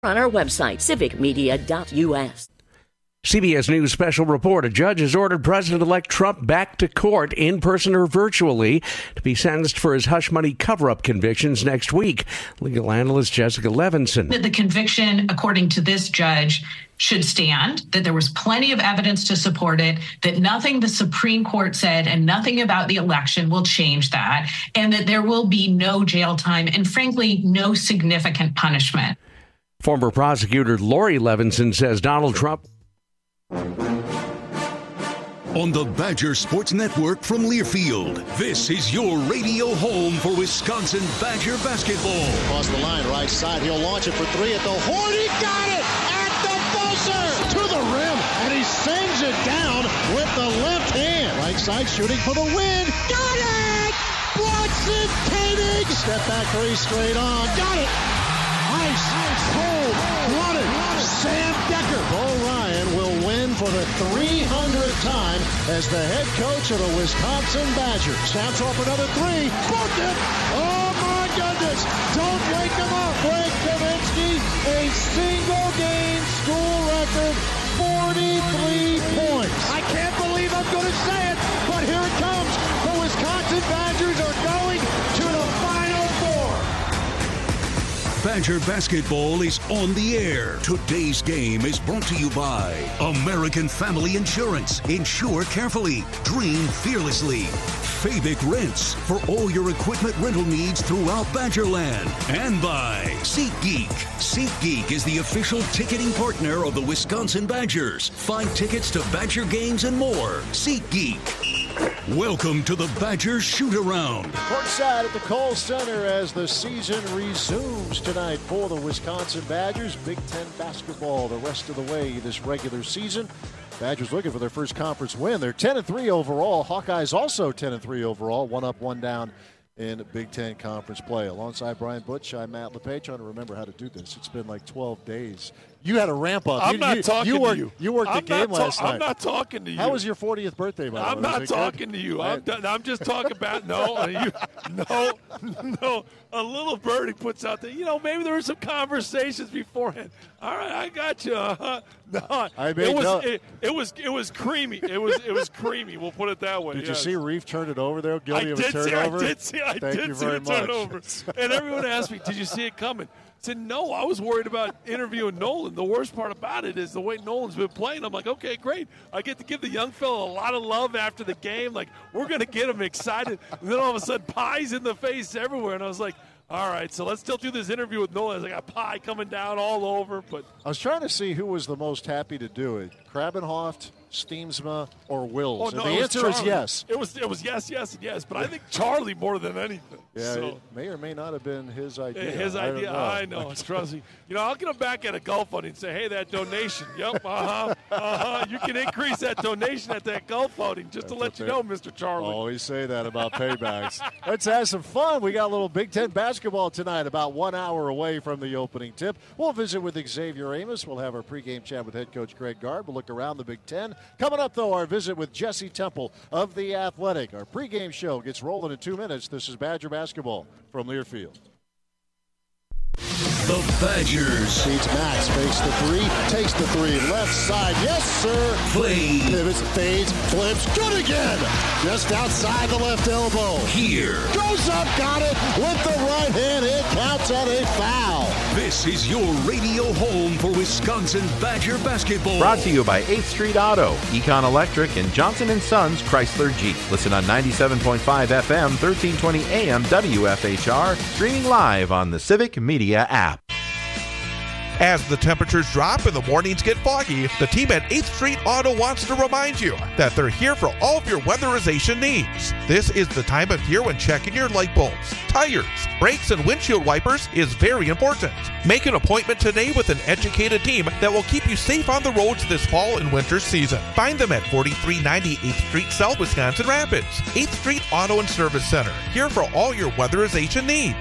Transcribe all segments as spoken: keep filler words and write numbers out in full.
on our website, civic media dot u s. C B S News special report. A judge has ordered President-elect Trump back to court in person or virtually to be sentenced for his hush money cover-up convictions next week. Legal analyst Jessica Levinson. The conviction, according to this judge, should stand, that there was plenty of evidence to support it, that nothing the Supreme Court said and nothing about the election will change that, and that there will be no jail time and, frankly, no significant punishment. Former prosecutor Lori Levinson says Donald Trump... On the Badger Sports Network from Learfield, this is your radio home for Wisconsin Badger basketball. Across the line, right side, he'll launch it for three at the horn. He got it at the buzzer to the rim, and he sends it down with the left hand. Right side shooting for the win. Got it! Bronson Koenig! Step back three straight on. Got it! Ice, ice, hold, run it. Sam Decker. Bo Ryan will win for the three hundredth time as the head coach of the Wisconsin Badgers. Snaps off another three. Booked it. Oh, my goodness. Don't wake him up. Greg Kaminsky, a single-game school record, forty-three points. I can't believe I'm going to say it, but here it comes. The Wisconsin Badgers are going to the Final Four. Badger basketball is on the air. Today's game is brought to you by American Family Insurance. Insure carefully. Dream fearlessly. Fabic Rents for all your equipment rental needs throughout Badgerland. And by SeatGeek. SeatGeek is the official ticketing partner of the Wisconsin Badgers. Find tickets to Badger games and more. SeatGeek. Welcome to the Badgers Shoot-Around. Courtside at the Kohl Center as the season resumes tonight for the Wisconsin Badgers. Big Ten basketball the rest of the way this regular season. Badgers looking for their first conference win. They're ten and three overall. Hawkeyes also ten and three overall. One up, one down in Big Ten conference play. Alongside Brian Butch, I'm Matt LePage, trying to remember how to do this. It's been like twelve days. You had a ramp up. I'm you, not you, talking you worked, to you. You worked I'm the game not ta- last night. I'm not talking to you. How was your fortieth birthday, by the way? I'm not talking good? to you. I'm, done. I'm just talking about, no, you, no, no. A little birdie puts out there, you know, maybe there were some conversations beforehand. All right, I got you. Uh-huh. No, I it was no. it, it was it was creamy. It was it was creamy. We'll put it that way. Did yes. you see Reef turn it over there? Guilty I of a did turnover? see. I did see. I Thank did you see very the turnover. much. And everyone asked me, "Did you see it coming?" I said, no, I was worried about interviewing Nolan. The worst part about it is the way Nolan's been playing. I'm like, okay, great. I get to give the young fella a lot of love after the game. Like, we're going to get him excited. And then all of a sudden, pie's in the face everywhere. And I was like, all right, so let's still do this interview with Nolan. I got pie coming down all over. But I was trying to see who was the most happy to do it, Krabenhoft, Steemsma, or Wills. Oh, no, and the answer Charlie. is yes. It was it was yes, yes, and yes. But I think Charlie more than anything. Yeah, so. it may or may not have been his idea. His I idea, know. I know. Trust me. You know, I'll get him back at a golf fund and say, hey, that donation. Yep, uh-huh, uh-huh. You can increase that donation at that golf outing just That's to let you they know, Mister Charlie. Always say that about paybacks. Let's have some fun. We got a little Big Ten basketball tonight, about one hour away from the opening tip. We'll visit with Xavier Amos. We'll have our pregame chat with head coach Greg Gard. We'll look around the Big Ten. Coming up, though, our visit with Jesse Temple of The Athletic. Our pregame show gets rolling in two minutes. This is Badger basketball from Learfield. The Badgers. Beats Max, fakes the three, takes the three, left side, yes sir. Play. Pivots, fades, flips, good again. Just outside the left elbow. Here. Goes up, got it with the right hand. It counts at a foul. This is your radio home for Wisconsin Badger basketball. Brought to you by eighth Street Auto, Econ Electric, and Johnson and Sons Chrysler Jeep. Listen on ninety-seven point five F M, thirteen twenty A M W F H R, streaming live on the Civic Media app. As the temperatures drop and the mornings get foggy, the team at eighth Street Auto wants to remind you that they're here for all of your weatherization needs. This is the time of year when checking your light bulbs, tires, brakes, and windshield wipers is very important. Make an appointment today with an educated team that will keep you safe on the roads this fall and winter season. Find them at forty-three ninety eighth Street South, Wisconsin Rapids. eighth Street Auto and Service Center, here for all your weatherization needs.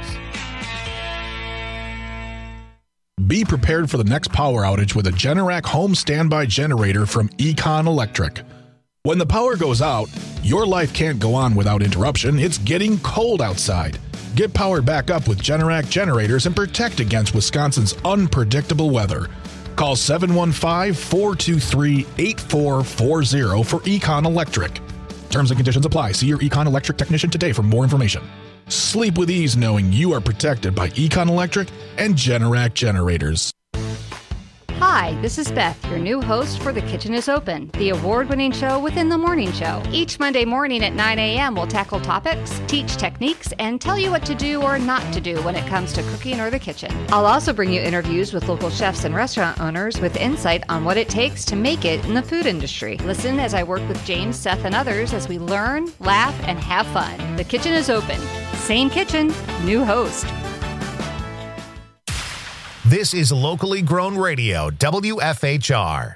Be prepared for the next power outage with a Generac home standby generator from Econ Electric. When the power goes out, your life can't go on without interruption. It's getting cold outside. Get powered back up with Generac generators and protect against Wisconsin's unpredictable weather. Call seven one five, four two three, eight four four zero for Econ Electric. Terms and conditions apply. See your Econ Electric technician today for more information. Sleep with ease knowing you are protected by Econ Electric and Generac generators. Hi, this is Beth, your new host for The Kitchen is Open, the award-winning show within the morning show. Each Monday morning at nine a.m., we'll tackle topics, teach techniques, and tell you what to do or not to do when it comes to cooking or the kitchen. I'll also bring you interviews with local chefs and restaurant owners with insight on what it takes to make it in the food industry. Listen as I work with James, Seth, and others as we learn, laugh, and have fun. The Kitchen is Open. Same kitchen, new host. This is locally grown radio, W F H R.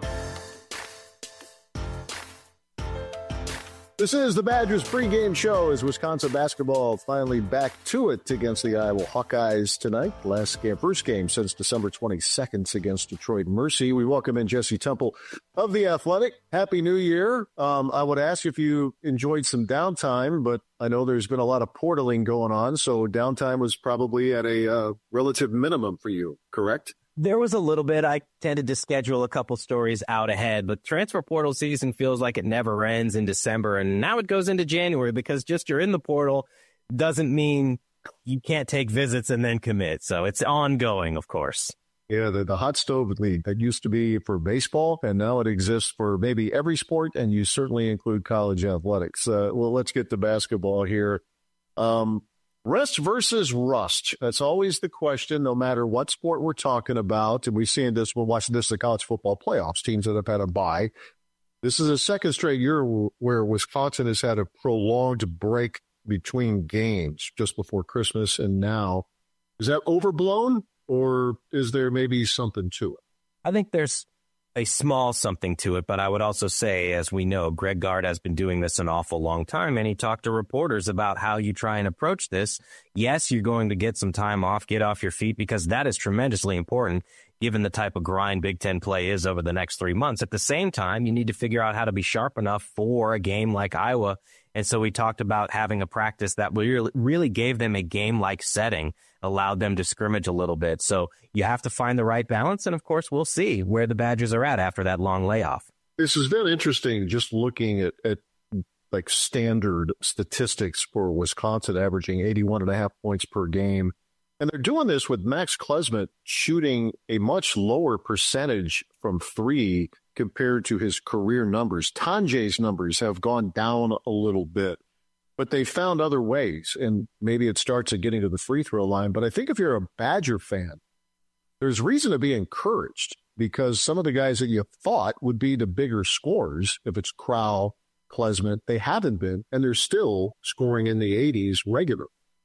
This is the Badgers pregame show as Wisconsin basketball finally back to it against the Iowa Hawkeyes tonight. Last game, first game since December twenty-second against Detroit Mercy. We welcome in Jesse Temple of The Athletic. Happy New Year. Um, I would ask if you enjoyed some downtime, but I know there's been a lot of portaling going on, so downtime was probably at a uh, relative minimum for you, correct? There was a little bit. I tended to schedule a couple stories out ahead, but transfer portal season feels like it never ends in December, and now it goes into January because just you're in the portal doesn't mean you can't take visits and then commit. So it's ongoing, of course. Yeah, the, the hot stove league that used to be for baseball, and now it exists for maybe every sport, and you certainly include college athletics. Uh, well, let's get to basketball here. Um, Rest versus rust. That's always the question, no matter what sport we're talking about. And we've seen this, we're watching this in the college football playoffs, teams that have had a bye. This is a second straight year where Wisconsin has had a prolonged break between games just before Christmas and now. Is that overblown, or is there maybe something to it? I think there's a small something to it, but I would also say, as we know, Greg Gard has been doing this an awful long time, and he talked to reporters about how you try and approach this. Yes, you're going to get some time off, get off your feet, because that is tremendously important given the type of grind Big Ten play is over the next three months. At the same time, you need to figure out how to be sharp enough for a game like Iowa. And so we talked about having a practice that really gave them a game-like setting, allowed them to scrimmage a little bit. So you have to find the right balance. And, of course, we'll see where the Badgers are at after that long layoff. This has been interesting just looking at, at like standard statistics for Wisconsin averaging eighty-one and a half points per game. And they're doing this with Max Klesmit shooting a much lower percentage from three compared to his career numbers. Tanjay's numbers have gone down a little bit, but they found other ways, and maybe it starts at getting to the free throw line. But I think if you're a Badger fan, there's reason to be encouraged, because some of the guys that you thought would be the bigger scorers, if it's Crowell, Klesmit, they haven't been, and they're still scoring in the eighties regular.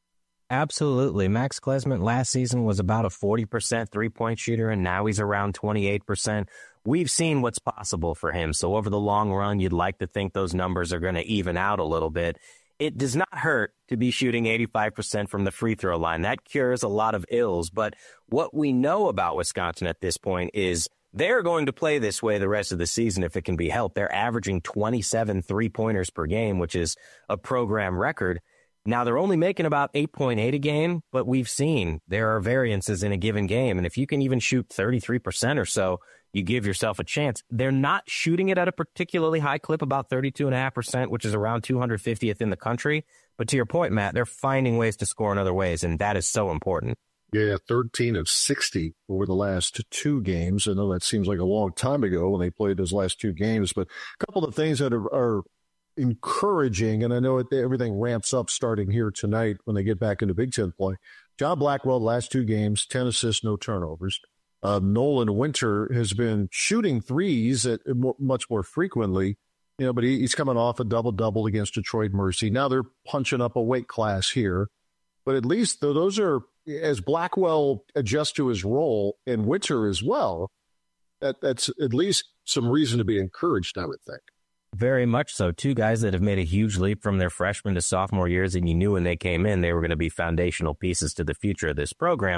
Absolutely. Max Klesmit last season was about a forty percent three-point shooter, and now he's around twenty-eight percent. We've seen what's possible for him. So over the long run, you'd like to think those numbers are going to even out a little bit. It does not hurt to be shooting eighty-five percent from the free throw line. That cures a lot of ills. But what we know about Wisconsin at this point is they're going to play this way the rest of the season if it can be helped. They're averaging twenty-seven three-pointers per game, which is a program record. Now, they're only making about eight point eight a game, but we've seen there are variances in a given game. And if you can even shoot thirty-three percent or so, you give yourself a chance. They're not shooting it at a particularly high clip, about thirty-two point five percent, which is around two hundred fiftieth in the country. But to your point, Matt, they're finding ways to score in other ways, and that is so important. Yeah, thirteen of sixty over the last two games. I know that seems like a long time ago when they played those last two games, but a couple of things that are, are encouraging, and I know it, everything ramps up starting here tonight when they get back into Big Ten play. John Blackwell, last two games, ten assists, no turnovers. Uh, Nolan Winter has been shooting threes at, much more frequently, you know, but he, he's coming off a double-double against Detroit Mercy. Now they're punching up a weight class here. But at least though those are, as Blackwell adjusts to his role, and Winter as well, that, that's at least some reason to be encouraged, I would think. Very much so. Two guys that have made a huge leap from their freshman to sophomore years, and you knew when they came in they were going to be foundational pieces to the future of this program.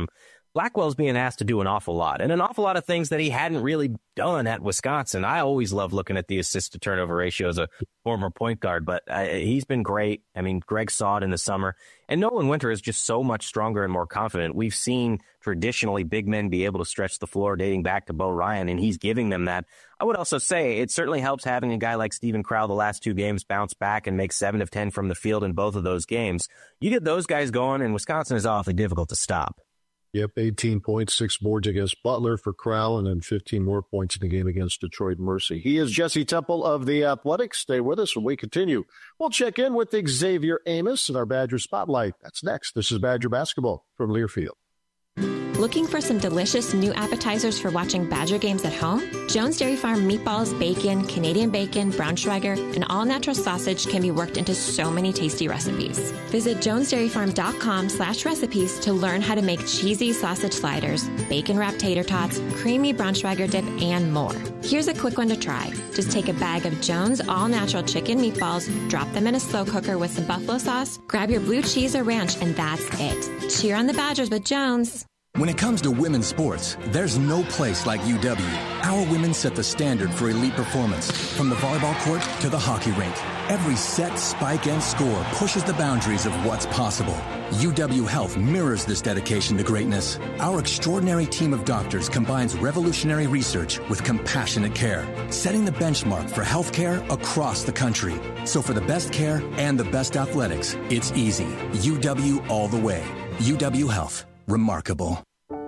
Blackwell's being asked to do an awful lot, and an awful lot of things that he hadn't really done at Wisconsin. I always love looking at the assist to turnover ratio as a former point guard, but uh, he's been great. I mean, Greg saw it in the summer, and Nolan Winter is just so much stronger and more confident. We've seen traditionally big men be able to stretch the floor dating back to Bo Ryan, and he's giving them that. I would also say it certainly helps having a guy like Steven Crowell the last two games bounce back and make seven of ten from the field in both of those games. You get those guys going, and Wisconsin is awfully difficult to stop. Yep, eighteen points, six boards against Butler for Crowell, and then fifteen more points in the game against Detroit Mercy. He is Jesse Temple of The Athletic. Stay with us when we continue. We'll check in with Xavier Amos in our Badger Spotlight. That's next. This is Badger Basketball from Learfield. Looking for some delicious new appetizers for watching Badger games at home? Jones Dairy Farm meatballs, bacon, Canadian bacon, Braunschweiger, and all-natural sausage can be worked into so many tasty recipes. Visit jonesdairyfarm.com slash recipes to learn how to make cheesy sausage sliders, bacon-wrapped tater tots, creamy Braunschweiger dip, and more. Here's a quick one to try. Just take a bag of Jones all-natural chicken meatballs, drop them in a slow cooker with some buffalo sauce, grab your blue cheese or ranch, and that's it. Cheer on the Badgers with Jones. When it comes to women's sports, there's no place like U W. Our women set the standard for elite performance, from the volleyball court to the hockey rink. Every set, spike, and score pushes the boundaries of what's possible. U W Health mirrors this dedication to greatness. Our extraordinary team of doctors combines revolutionary research with compassionate care, setting the benchmark for healthcare across the country. So for the best care and the best athletics, it's easy. U W all the way. U W Health. Remarkable.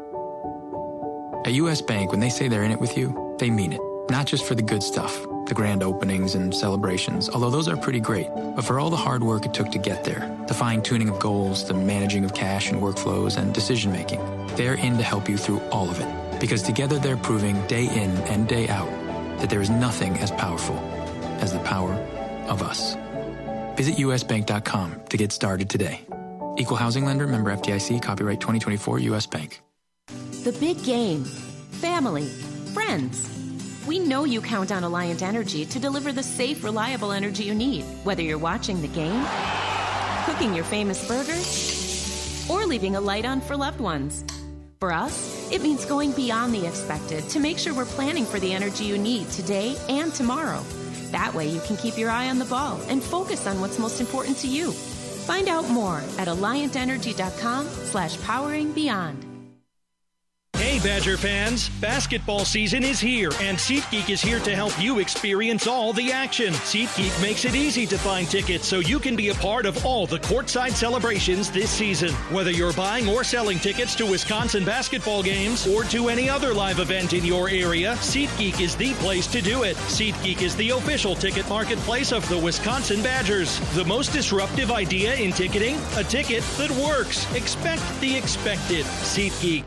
At U S. Bank, when they say they're in it with you, they mean it. Not just for the good stuff, the grand openings and celebrations, although those are pretty great, but for all the hard work it took to get there, the fine-tuning of goals, the managing of cash and workflows, and decision-making. They're in to help you through all of it, because together they're proving day in and day out that there is nothing as powerful as the power of us. Visit U S bank dot com to get started today. Equal housing lender, member F D I C, copyright twenty twenty-four, U S. Bank. The big game. Family. Friends. We know you count on Alliant Energy to deliver the safe, reliable energy you need, whether you're watching the game, cooking your famous burgers, or leaving a light on for loved ones. For us, it means going beyond the expected to make sure we're planning for the energy you need today and tomorrow. That way you can keep your eye on the ball and focus on what's most important to you. Find out more at alliant energy dot com slash powering beyond. Hey Badger fans, basketball season is here, and SeatGeek is here to help you experience all the action. SeatGeek makes it easy to find tickets so you can be a part of all the courtside celebrations this season. Whether you're buying or selling tickets to Wisconsin basketball games or to any other live event in your area, SeatGeek is the place to do it. SeatGeek is the official ticket marketplace of the Wisconsin Badgers. The most disruptive idea in ticketing? A ticket that works. Expect the expected. SeatGeek.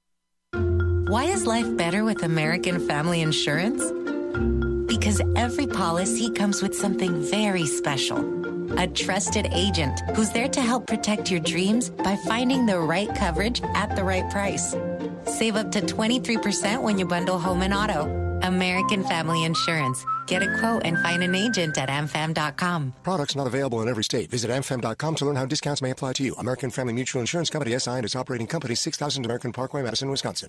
Why is life better with American Family Insurance? Because every policy comes with something very special. A trusted agent who's there to help protect your dreams by finding the right coverage at the right price. Save up to twenty-three percent when you bundle home and auto. American Family Insurance. Get a quote and find an agent at a m fam dot com. Products not available in every state. Visit a m fam dot com to learn how discounts may apply to you. American Family Mutual Insurance Company, S I and its operating company, six thousand American Parkway, Madison, Wisconsin.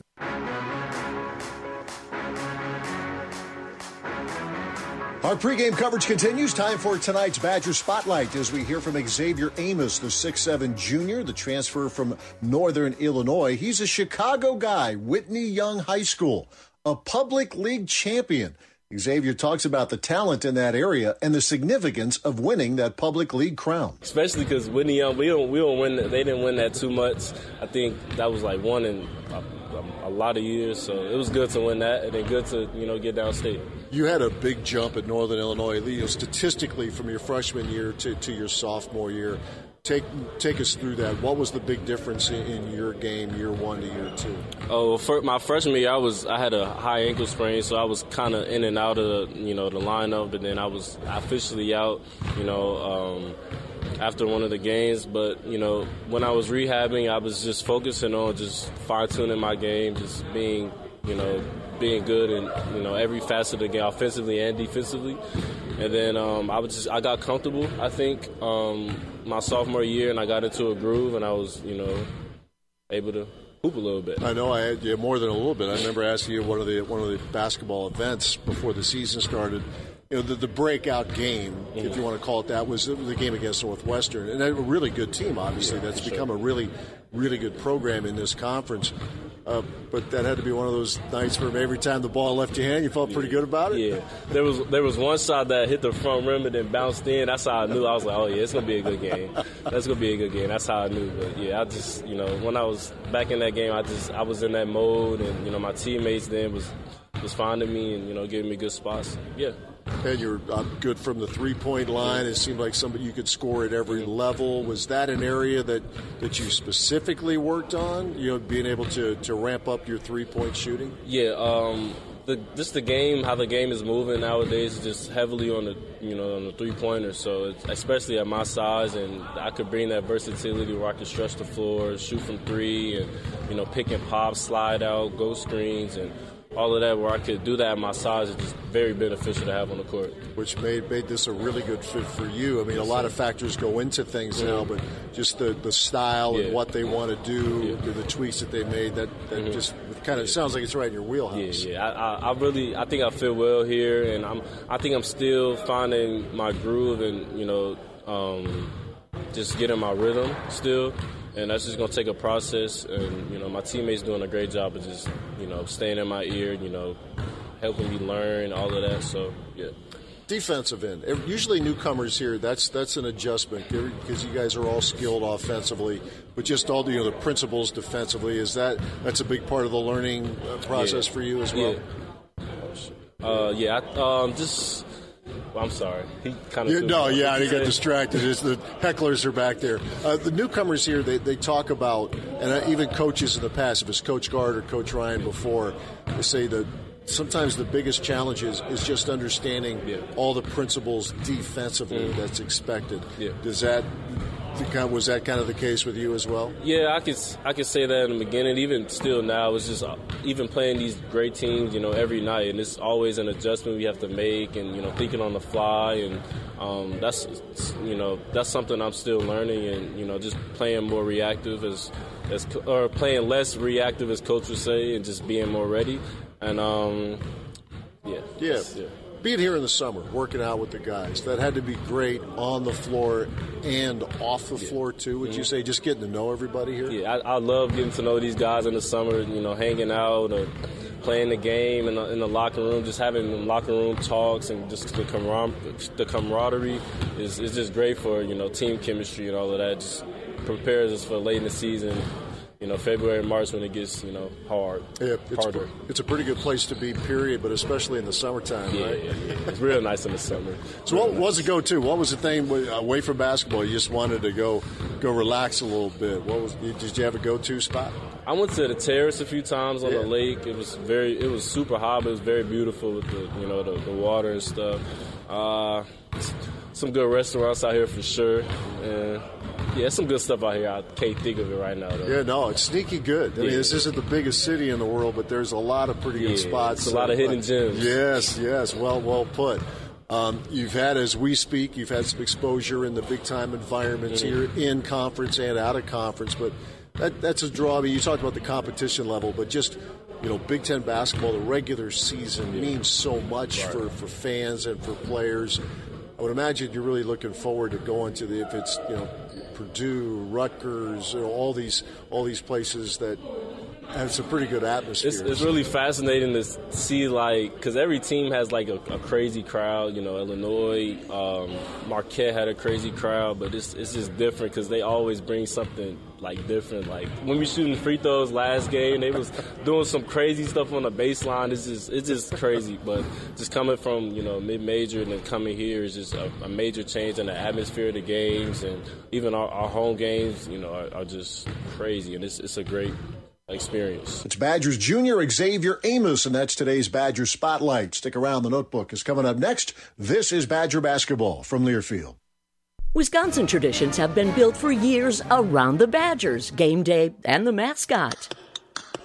Our pregame coverage continues. Time for tonight's Badger Spotlight as we hear from Xavier Amos, the six seven junior, the transfer from Northern Illinois. He's a Chicago guy, Whitney Young High School, a public league champion. Xavier talks about the talent in that area and the significance of winning that public league crown. Especially because Whitney Young, we don't we don't win. They didn't win that too much. I think that was like one in a, a lot of years. So it was good to win that, and then good to you know get downstate. You had a big jump at Northern Illinois, you know, statistically from your freshman year to, to your sophomore year. Take take us through that. What was the big difference in, in your game, year one to year two? Oh, for my freshman year, I was I had a high ankle sprain, so I was kind of in and out of the, you know the lineup. But then I was officially out, you know, um, after one of the games. But you know, when I was rehabbing, I was just focusing on just fine tuning my game, just being, you know, being good in you know every facet of the game, offensively and defensively. And then um, I was just I got comfortable, I think, um, my sophomore year, and I got into a groove, and I was, you know, able to hoop a little bit. I know I had yeah, more than a little bit. I remember asking you at one of the one of the basketball events before the season started. You know, the, the breakout game, mm-hmm. if you want to call it that, was the game against Northwestern, and a really good team. Obviously, yeah, that's become sure. a really, really good program in this conference. Uh, but that had to be one of those nights where every time the ball left your hand, you felt pretty good about it. Yeah, there was there was one shot that hit the front rim and then bounced in. That's how I knew. I was like, oh yeah, it's gonna be a good game. That's gonna be a good game. That's how I knew. But yeah, I just you know when I was back in that game, I just I was in that mode, and you know my teammates then was was finding me and you know giving me good spots. Yeah. And you're uh, good from the three-point line. It seemed like somebody you could score at every level. Was that an area that, that you specifically worked on, you know, being able to, to ramp up your three-point shooting? Yeah, um, the, just the game, how the game is moving nowadays is just heavily on the, you know, on the three-pointer. So it's, especially at my size, and I could bring that versatility where I could stretch the floor, shoot from three, and, you know, pick and pop, slide out, go screens, and all of that, where I could do that at my size, is just very beneficial to have on the court. Which made made this a really good fit for you. I mean, a lot of factors go into things mm-hmm. now, but just the, the style yeah. and what they want to do, yeah. the tweaks that they made, that, that mm-hmm. just kind of sounds like it's right in your wheelhouse. Yeah, yeah. I, I, I really, I think I feel well here, and I'm, I think I'm still finding my groove, and you know, um, just getting my rhythm still. And that's just going to take a process, and, you know, my teammates doing a great job of just, you know, staying in my ear, you know, helping me learn, all of that, so, yeah. Defensive end. Usually newcomers here, that's that's an adjustment because you guys are all skilled offensively, but just all the, you know, the principles defensively, is that, that's a big part of the learning process yeah. for you as well? Yeah, uh, yeah I, um, just... Well, I'm sorry. He kind of yeah, no, yeah, I got distracted. It's the hecklers are back there. Uh, the newcomers here, they, they talk about, and uh, even coaches in the past, if it's Coach Gard or Coach Ryan before, they say that sometimes the biggest challenge is, is just understanding yeah. all the principles defensively mm. that's expected. Yeah. Does that was that kind of the case with you as well? Yeah, I could I could say that in the beginning. Even still now, it's just even playing these great teams, you know, every night, and it's always an adjustment we have to make, and you know, thinking on the fly, and um, that's you know that's something I'm still learning, and you know, just playing more reactive as as or playing less reactive, as coach would say, and just being more ready, and um, yeah, yeah. yeah. Being here in the summer, working out with the guys, that had to be great on the floor and off the yeah. floor, too, would mm-hmm. you say, just getting to know everybody here? Yeah, I, I love getting to know these guys in the summer, you know, hanging out or playing the game in the, in the locker room, just having locker room talks, and just the, camar- the camaraderie is, is just great for, you know, team chemistry and all of that. Just prepares us for late in the season. You know, February and March when it gets, you know, hard, yeah, it's harder. A, it's a pretty good place to be, period, but especially in the summertime, yeah, right? Yeah, yeah. It's real nice in the summer. So what nice. was the go-to? What was the thing away from basketball? You just wanted to go go relax a little bit. What was? Did you have a go-to spot? I went to the terrace a few times on yeah. the lake. It was very, it was super hot, but it was very beautiful with the, you know, the, the water and stuff. Uh, some good restaurants out here for sure. And yeah, some good stuff out here. I can't think of it right now, though. Yeah, no, it's sneaky good. I yeah. mean, this isn't the biggest city in the world, but there's a lot of pretty yeah, good spots. It's a lot of hidden gems. Yes, yes, well, well put. Um, you've had, as we speak, you've had some exposure in the big-time environments mm-hmm. here in conference and out of conference, but that, that's a draw. I mean, you talked about the competition level, but just, you know, Big Ten basketball, the regular season yeah. means so much right. for, for fans and for players. I would imagine you're really looking forward to going to the, if it's, you know, Purdue, Rutgers, you know, all these all these places that have some pretty good atmosphere. It's, it's really fascinating to see, like, because every team has like a, a crazy crowd. You know, Illinois, um, Marquette had a crazy crowd, but it's it's just different because they always bring something like different. Like when we shooting free throws last game, they was doing some crazy stuff on the baseline. It's just it's just crazy. But just coming from, you know, mid-major and then coming here is just a, a major change in the atmosphere of the games, and even our, our home games, you know, are, are just crazy, and it's it's a great experience. It's Badgers junior Xavier Amos, and that's today's Badger Spotlight. Stick around. The Notebook is coming up next. This is Badger Basketball from Learfield. Wisconsin traditions have been built for years around the Badgers, game day, and the mascot.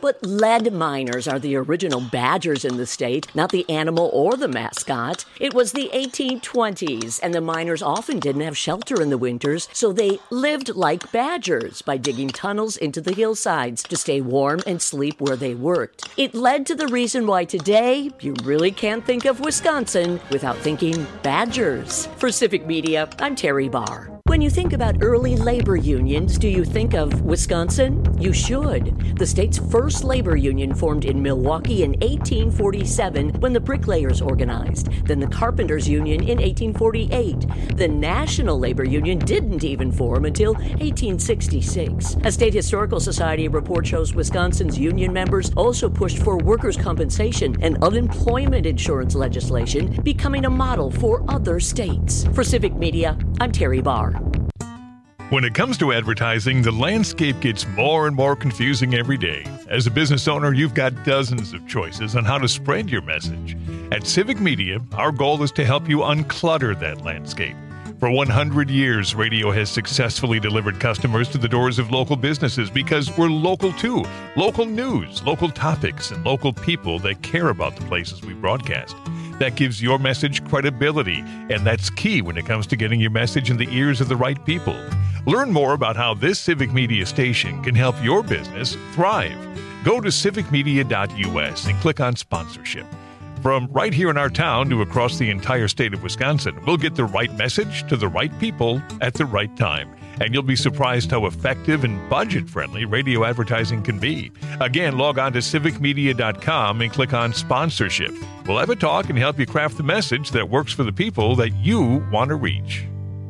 But lead miners are the original badgers in the state, not the animal or the mascot. It was the eighteen twenties, and the miners often didn't have shelter in the winters, so they lived like badgers by digging tunnels into the hillsides to stay warm and sleep where they worked. It led to the reason why today you really can't think of Wisconsin without thinking badgers. For Civic Media, I'm Terry Barr. When you think about early labor unions, do you think of Wisconsin? You should. The state's first labor union formed in Milwaukee in eighteen forty-seven when the bricklayers organized, then the carpenters union in eighteen forty-eight. The National Labor Union didn't even form until eighteen sixty-six. A State Historical Society report shows Wisconsin's union members also pushed for workers' compensation and unemployment insurance legislation, becoming a model for other states. For Civic Media, I'm Terry Barr. When it comes to advertising, the landscape gets more and more confusing every day. As a business owner, you've got dozens of choices on how to spread your message. At Civic Media, our goal is to help you unclutter that landscape. For one hundred years, radio has successfully delivered customers to the doors of local businesses because we're local too. Local news, local topics, and local people that care about the places we broadcast. That gives your message credibility, and that's key when it comes to getting your message in the ears of the right people. Learn more about how this Civic Media station can help your business thrive. Go to civic media dot u s and click on sponsorship. From right here in our town to across the entire state of Wisconsin, we'll get the right message to the right people at the right time. And you'll be surprised how effective and budget-friendly radio advertising can be. Again, log on to civic media dot com and click on sponsorship. We'll have a talk and help you craft the message that works for the people that you want to reach.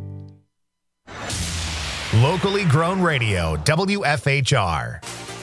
Locally grown radio, W F H R.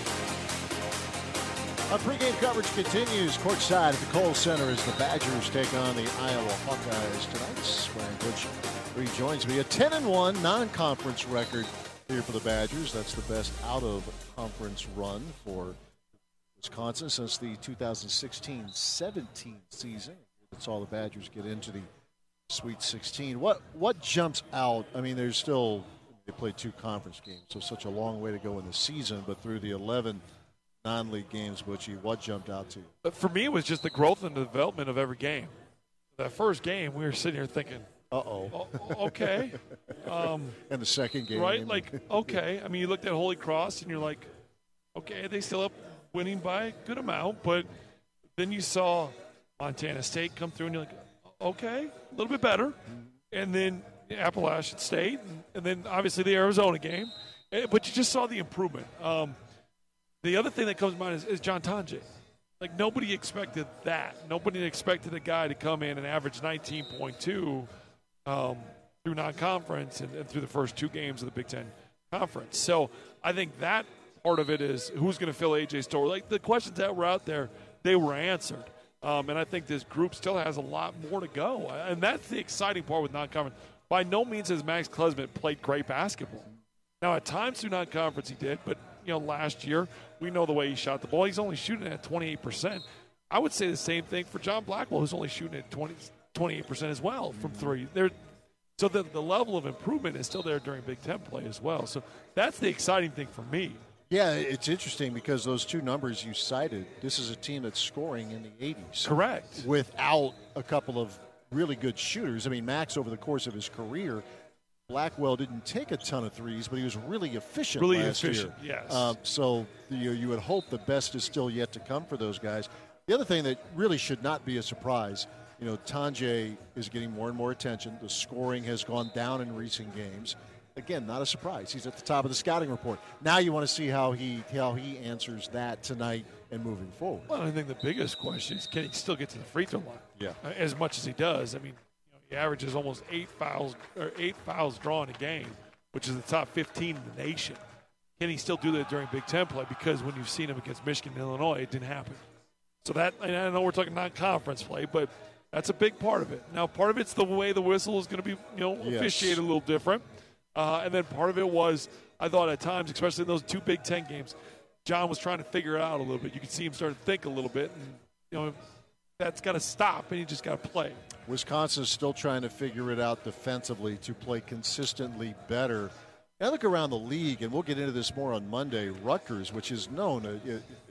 Our pregame coverage continues courtside at the Kohl Center as the Badgers take on the Iowa Hawkeyes tonight. Swearing Butch rejoins me. A ten and one non-conference record here for the Badgers. That's the best out-of-conference run for Wisconsin since the two thousand sixteen seventeen season. That's all the Badgers get into the Sweet sixteen. What what jumps out? I mean, there's still they played two conference games, so such a long way to go in the season. But through the eleven non-league games, Butchie, what jumped out to you? But for me, it was just the growth and the development of every game. That first game, we were sitting here thinking, Uh-oh. oh, okay. Um, and the second game. Right? Like, okay. I mean, you looked at Holy Cross, and you're like, okay, they still up winning by a good amount. But then you saw Montana State come through, and you're like, okay, a little bit better. And then Appalachian State, and, and then obviously the Arizona game. But you just saw the improvement. Um, the other thing that comes to mind is, is John Tonje. Like, nobody expected that. Nobody expected a guy to come in and average nineteen point two um, through non-conference and, and through the first two games of the Big Ten Conference. So I think that part of it is who's going to fill A J Storr. Like, the questions that were out there, they were answered. Um, and I think this group still has a lot more to go. And that's the exciting part with non-conference. By no means has Max Klesmit played great basketball. Now, at times through non-conference he did, but, you know, last year we know the way he shot the ball. He's only shooting at twenty-eight percent. I would say the same thing for John Blackwell, who's only shooting at twenty, twenty-eight percent as well from three. They're, so the, the level of improvement is still there during Big Ten play as well. So that's the exciting thing for me. Yeah, it's interesting because those two numbers you cited, this is a team that's scoring in the eighties. Correct. Without a couple of really good shooters. I mean, Max, over the course of his career, Blackwell didn't take a ton of threes, but he was really efficient really last efficient, year. Yes. Um, so you, you would hope the best is still yet to come for those guys. The other thing that really should not be a surprise, you know, Tonje is getting more and more attention. The scoring has gone down in recent games. Again, not a surprise. He's at the top of the scouting report. Now you want to see how he how he answers that tonight and moving forward. Well, I think the biggest question is, can he still get to the free throw line? Yeah. Uh, as much as he does. I mean, you know, he averages almost eight fouls or eight fouls drawn a game, which is the top fifteen in the nation. Can he still do that during Big Ten play? Because when you've seen him against Michigan and Illinois, it didn't happen. So that, and I know we're talking non-conference play, but that's a big part of it. Now, part of it's the way the whistle is going to be, you know, yes. officiated a little different. Uh, and then part of it was, I thought at times, especially in those two Big Ten games, John was trying to figure it out a little bit. You could see him start to think a little bit, and you know that's got to stop, and you just got to play. Wisconsin's still trying to figure it out defensively to play consistently better. I look around the league, and we'll get into this more on Monday. Rutgers, which is known, uh,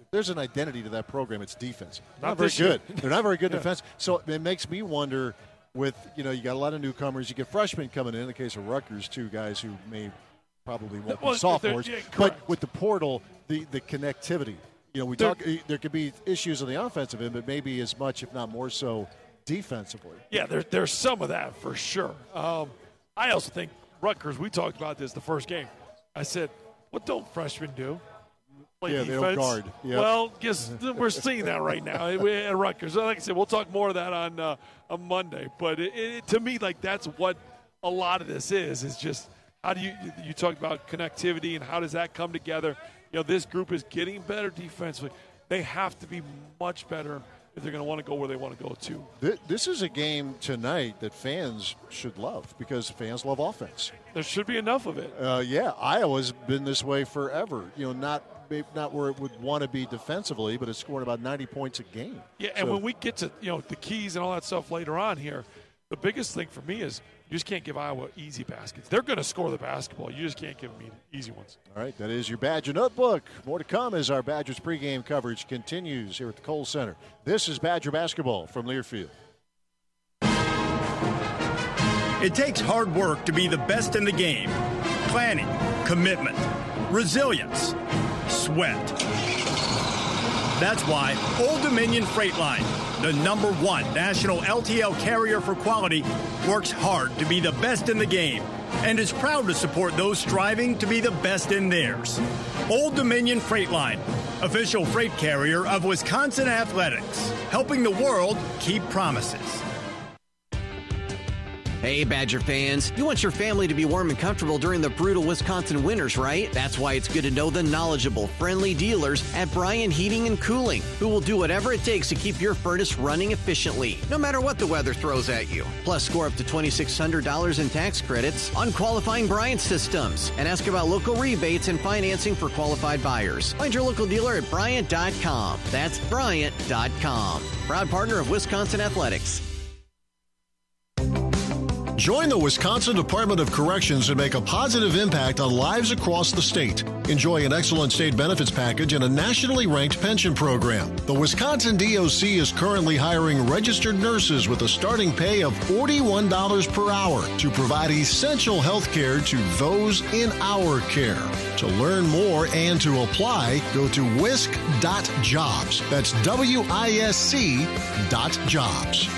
there's an identity to that program. It's defense. Not, Not very this year. good. They're not very good Yeah. defense. So it makes me wonder. With, you know, you got a lot of newcomers. You get freshmen coming in. In the case of Rutgers, two guys who may probably won't Well, be sophomores. yeah, but correct. with the portal, the, the connectivity. You know, we There- talk. There could be issues on the offensive end, but maybe as much, if not more so, defensively. Yeah, there, there's some of that for sure. Um, I also think Rutgers, we talked about this the first game. I said, what don't freshmen do? Play Yeah, they defense. don't guard. Yep. Well, guess we're seeing that right now at Rutgers. Like I said, we'll talk more of that on uh, on Monday. But it, it, to me, like that's what a lot of this is. Is just how do you you talk about connectivity and how does that come together? You know, this group is getting better defensively. They have to be much better if they're going to want to go where they want to go to. Th- This is a game tonight that fans should love because fans love offense. There should be enough of it. Uh, yeah, Iowa's been this way forever. You know, not maybe not where it would want to be defensively, but it's scoring about ninety points a game. Yeah, and So- when we get to you know the keys and all that stuff later on here, the biggest thing for me is you just can't give Iowa easy baskets. They're going to score the basketball. You just can't give them easy ones. All right, that is your Badger Notebook. More to come as our Badgers pregame coverage continues here at the Kohl Center. This is Badger basketball from Learfield. It takes hard work to be the best in the game. Planning, commitment, resilience, sweat. That's why Old Dominion Freight Line, the number one national L T L carrier for quality, works hard to be the best in the game and is proud to support those striving to be the best in theirs. Old Dominion Freight Line, official freight carrier of Wisconsin Athletics, helping the world keep promises. Hey, Badger fans, you want your family to be warm and comfortable during the brutal Wisconsin winters, right? That's why it's good to know the knowledgeable, friendly dealers at Bryan Heating and Cooling, who will do whatever it takes to keep your furnace running efficiently, no matter what the weather throws at you. Plus, score up to two thousand six hundred dollars in tax credits on qualifying Bryant systems, and ask about local rebates and financing for qualified buyers. Find your local dealer at Bryant dot com. That's Bryant dot com. Proud partner of Wisconsin Athletics. Join the Wisconsin Department of Corrections and make a positive impact on lives across the state. Enjoy an excellent state benefits package and a nationally ranked pension program. The Wisconsin D O C is currently hiring registered nurses with a starting pay of forty-one dollars per hour to provide essential health care to those in our care. To learn more and to apply, go to wisc dot jobs. That's W I S C dot jobs.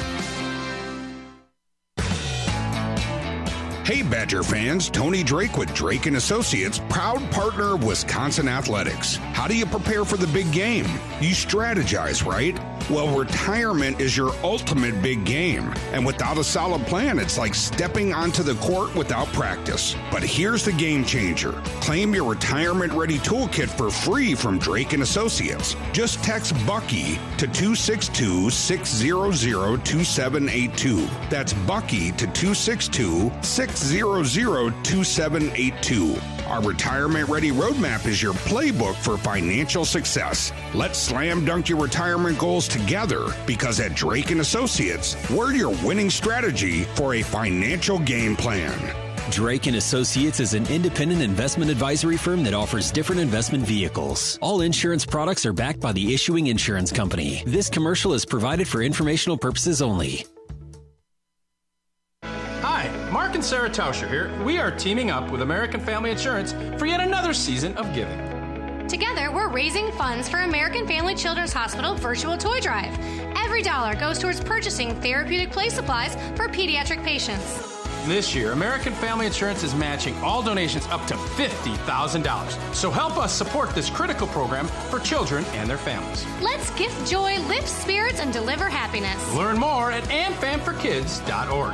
Hey, Badger fans, Tony Drake with Drake and Associates, proud partner of Wisconsin Athletics. How do you prepare for the big game? You strategize, right? Well, retirement is your ultimate big game. And without a solid plan, it's like stepping onto the court without practice. But here's the game changer. Claim your retirement-ready toolkit for free from Drake and Associates. Just text Bucky to two six two, six zero zero, two seven eight two. That's Bucky to two six two, six zero zero, two seven eight two. Our retirement-ready roadmap is your playbook for financial success. Let's slam dunk your retirement goals together, because at Drake and Associates, we're your winning strategy for a financial game plan. Drake and Associates is an independent investment advisory firm that offers different investment vehicles. All insurance products are backed by the issuing insurance company. This commercial is provided for informational purposes only. Hi, Mark and Sarah Tauscher here. We are teaming up with American Family Insurance for yet another season of giving. Together, we're raising funds for American Family Children's Hospital Virtual Toy Drive. Every dollar goes towards purchasing therapeutic play supplies for pediatric patients. This year, American Family Insurance is matching all donations up to fifty thousand dollars. So help us support this critical program for children and their families. Let's gift joy, lift spirits, and deliver happiness. Learn more at am fam for kids dot org.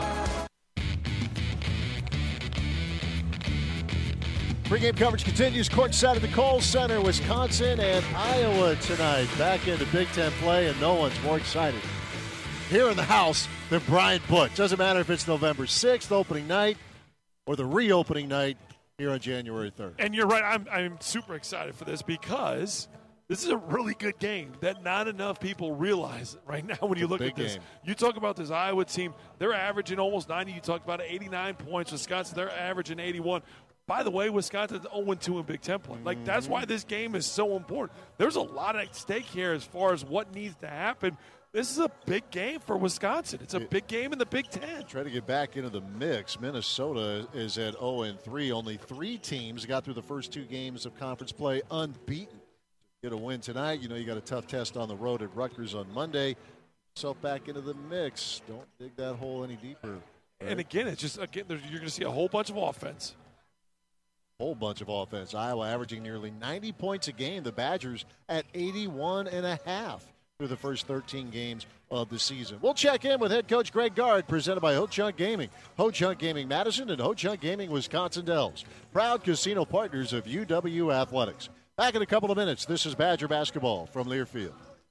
Pre-game coverage continues courtside at the Kohl Center. Wisconsin and Iowa tonight. Back into Big Ten play, and no one's more excited here in the house than Brian Butch. Doesn't matter if it's November sixth, opening night, or the reopening night here on January third. And you're right. I'm, I'm super excited for this because this is a really good game that not enough people realize right now when you look at this. Game. You talk about this Iowa team. They're averaging almost ninety. You talked about eighty-nine points. Wisconsin, they're averaging eighty-one. By the way, Wisconsin's oh and two in Big Ten play. Like, that's why this game is so important. There's a lot at stake here as far as what needs to happen. This is a big game for Wisconsin. It's a big game in the Big Ten. Try to get back into the mix. Minnesota is at oh and three. Only three teams got through the first two games of conference play unbeaten. Get a win tonight. You know you got a tough test on the road at Rutgers on Monday. Yourself back into the mix. Don't dig that hole any deeper. Right? And again, it's just again you're going to see a whole bunch of offense. Whole bunch of offense. Iowa averaging nearly ninety points a game. The Badgers at eighty-one and a half through the first thirteen games of the season. We'll check in with head coach Greg Gard, presented by Ho-Chunk Gaming. Ho-Chunk Gaming Madison and Ho-Chunk Gaming Wisconsin Dells. Proud casino partners of U W Athletics. Back in a couple of minutes. This is Badger basketball from Learfield.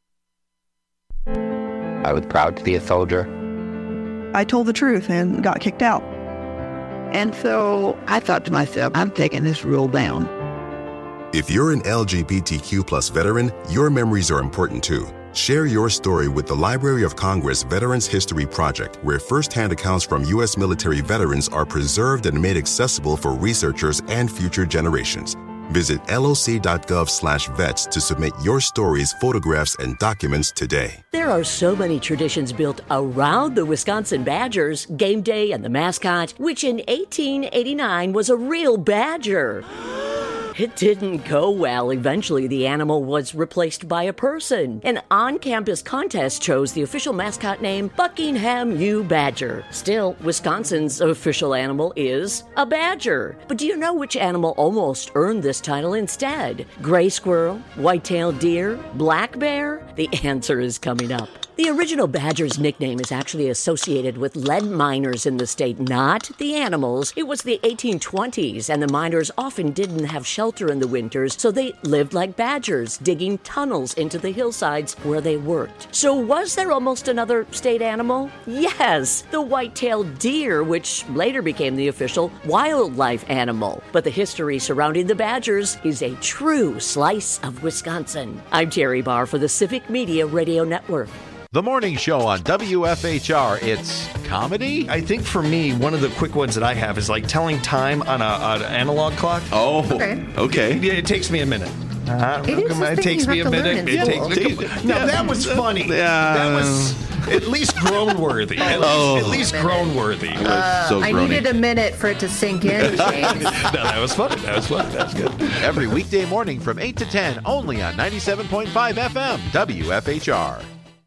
I was proud to be a soldier. I told the truth and got kicked out. And so I thought to myself, I'm taking this rule down. If you're an L G B T Q plus veteran, your memories are important too. Share your story with the Library of Congress Veterans History Project, where firsthand accounts from U S military veterans are preserved and made accessible for researchers and future generations. Visit loc.gov slash vets to submit your stories, photographs, and documents today. There are so many traditions built around the Wisconsin Badgers, game day and the mascot, which in eighteen eighty-nine was a real badger. It didn't go well. Eventually, the animal was replaced by a person. An on-campus contest chose the official mascot name Buckingham U. Badger. Still, Wisconsin's official animal is a badger. But do you know which animal almost earned this title instead? Gray squirrel, white-tailed deer, black bear? The answer is coming up. The original badger's nickname is actually associated with lead miners in the state, not the animals. It was the eighteen twenties, and the miners often didn't have shelter in the winters, so they lived like badgers, digging tunnels into the hillsides where they worked. So was there almost another state animal? Yes, the white-tailed deer, which later became the official wildlife animal. But the history surrounding the Badgers is a true slice of Wisconsin. I'm Terry Barr for the Civic Media Radio Network. The morning show on W F H R, it's comedy? I think for me, one of the quick ones that I have is like telling time on a, on an analog clock. Oh, okay. okay. Yeah, it takes me a minute. Uh, it is it takes me a minute. It takes me. No, yeah. that was funny. Yeah. That was at least groan worthy. At oh. least, at least groan worthy. Uh, so I needed a minute for it to sink in, James. No, that was funny. That was funny. That's good. Every weekday morning from eight to ten, only on ninety-seven point five F M, W F H R.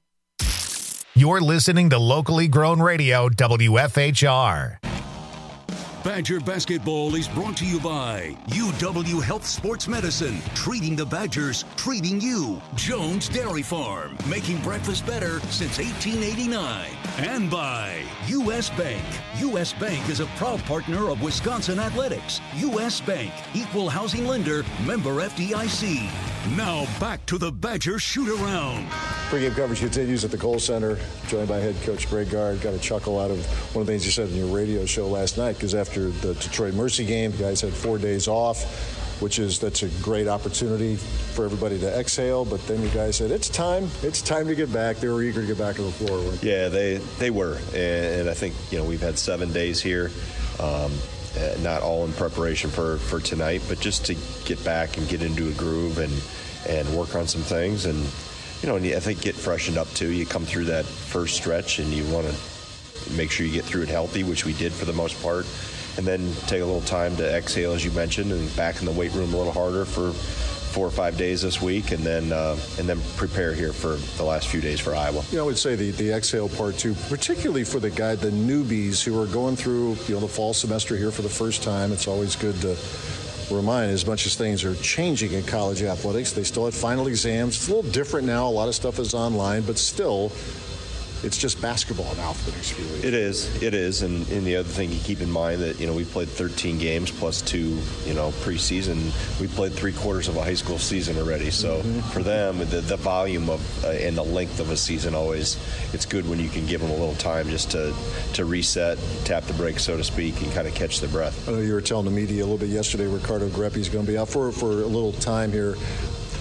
You're listening to locally grown radio, W F H R. Badger Basketball is brought to you by U W Health Sports Medicine, treating the Badgers, treating you. Jones Dairy Farm, making breakfast better since eighteen eighty-nine. And by U S Bank. U S Bank is a proud partner of Wisconsin Athletics. U S Bank, equal housing lender, member F D I C. Now back to the Badger shoot-around. Pre-game coverage continues at the Kohl Center, joined by head coach Greg Gard. Got a chuckle out of one of the things you said in your radio show last night, because after the Detroit Mercy game, you guys had four days off, which is that's a great opportunity for everybody to exhale. But then you guys said, it's time. It's time to get back. They were eager to get back on the floor. Weren't they? Yeah, they, they were. And, and I think, you know, we've had seven days here. Um, Uh, not all in preparation for, for tonight, but just to get back and get into a groove and, and work on some things. And, you know, and I think get freshened up too. You come through that first stretch and you want to make sure you get through it healthy, which we did for the most part. And then take a little time to exhale, as you mentioned, and back in the weight room a little harder for four or five days this week, and then uh, and then prepare here for the last few days for Iowa. You know, I would say the, the exhale part too, particularly for the guy, the newbies who are going through, you know, the fall semester here for the first time. It's always good to remind, as much as things are changing in college athletics, they still have final exams. It's a little different now. A lot of stuff is online, but still, it's just basketball now for the next few weeks. It is. It is. And, and the other thing you keep in mind that, you know, we played thirteen games plus two, you know, preseason. We played three quarters of a high school season already. So mm-hmm. for them, the, the volume of uh, and the length of a season always, it's good when you can give them a little time just to, to reset, tap the brakes, so to speak, and kind of catch their breath. I know you were telling the media a little bit yesterday, Ricardo Greppi's going to be out for, for a little time here.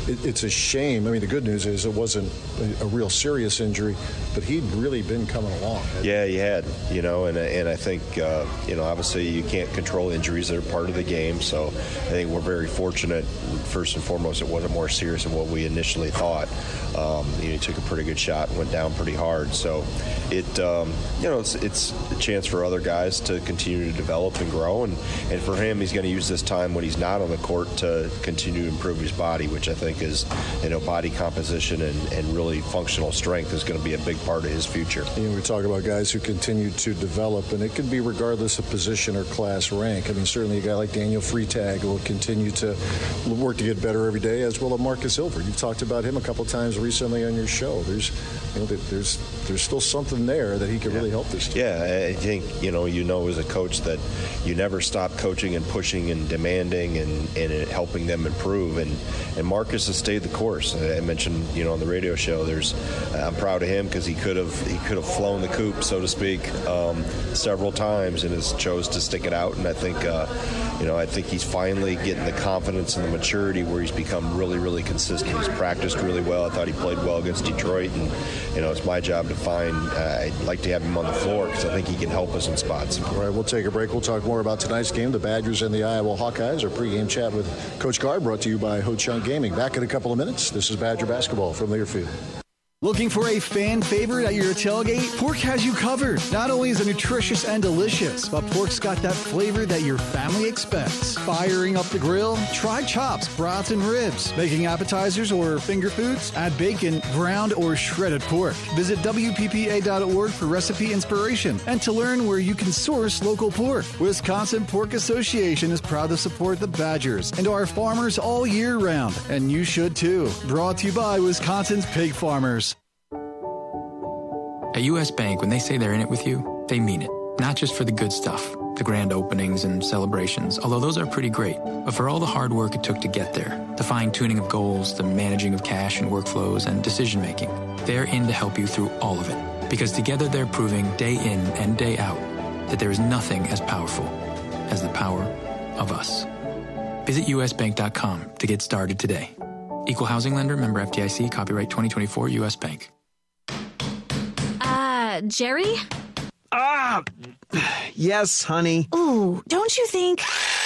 it, it's a shame. I mean, the good news is it wasn't a, a real serious injury, but he'd really been coming along. Yeah, he had, you know, and and I think, uh, you know, obviously you can't control injuries. They're part of the game. So I think we're very fortunate, first and foremost, it wasn't more serious than what we initially thought. Um, you know, he took a pretty good shot and went down pretty hard. So it, um, you know, it's, it's a chance for other guys to continue to develop and grow. And, and for him, he's going to use this time when he's not on the court to continue to improve his body, which I think is, you know, body composition and, and really functional strength is going to be a big part of his future. You know, we talk about guys who continue to develop, and it can be regardless of position or class rank. I mean, certainly a guy like Daniel Freitag will continue to work to get better every day, as well as Marcus Silver. You've talked about him a couple of times recently on your show. There's, you know, there's there's still something there that he could yeah. really help this team. Yeah, I think, you know, you know as a coach that you never stop coaching and pushing and demanding and, and helping them improve. And, and Marcus has stayed the course. I mentioned, you know, on the radio show, there's, I'm proud of him because he could have he could have flown the coop, so to speak, um, several times and has chose to stick it out. And I think, uh, you know, I think he's finally getting the confidence and the maturity where he's become really, really consistent. He's practiced really well. I thought he played well against Detroit, and you know, it's my job to find. Uh, I'd like to have him on the floor because I think he can help us in spots. All right, we'll take a break. We'll talk more about tonight's game, the Badgers and the Iowa Hawkeyes. Our pregame chat with Coach Gard, brought to you by Ho-Chunk Gaming. Back in a couple of minutes. This is Badger basketball from Learfield. Looking for a fan favorite at your tailgate? Pork has you covered. Not only is it nutritious and delicious, but pork's got that flavor that your family expects. Firing up the grill? Try chops, brats, and ribs. Making appetizers or finger foods? Add bacon, ground, or shredded pork. Visit W P P A dot org for recipe inspiration and to learn where you can source local pork. Wisconsin Pork Association is proud to support the Badgers and our farmers all year round, and you should too. Brought to you by Wisconsin's Pig Farmers. At U S. Bank, when they say they're in it with you, they mean it. Not just for the good stuff, the grand openings and celebrations, although those are pretty great, but for all the hard work it took to get there, the fine-tuning of goals, the managing of cash and workflows, and decision-making. They're in to help you through all of it, because together they're proving day in and day out that there is nothing as powerful as the power of us. Visit U S bank dot com to get started today. Equal housing lender, member F D I C, copyright twenty twenty-four, U S. Bank. Uh, Jerry? Ah! Yes, honey. Ooh, don't you think...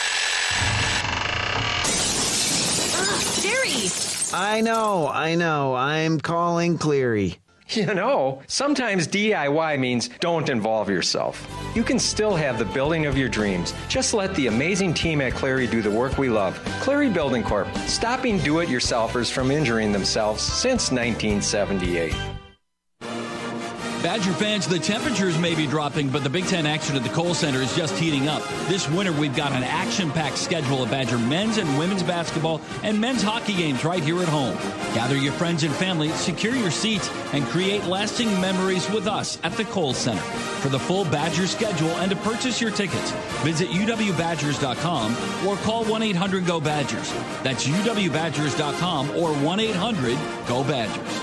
Ugh, Jerry! I know, I know. I'm calling Cleary. You know, sometimes D I Y means don't involve yourself. You can still have the building of your dreams. Just let the amazing team at Cleary do the work we love. Cleary Building Corp, stopping do-it-yourselfers from injuring themselves since nineteen seventy-eight. Badger fans, the temperatures may be dropping, but the Big Ten action at the Kohl Center is just heating up. This winter, we've got an action-packed schedule of Badger men's and women's basketball and men's hockey games right here at home. Gather your friends and family, secure your seats, and create lasting memories with us at the Kohl Center. For the full Badger schedule and to purchase your tickets, visit U W Badgers dot com or call one eight hundred go Badgers. That's U W Badgers dot com or one eight hundred go Badgers.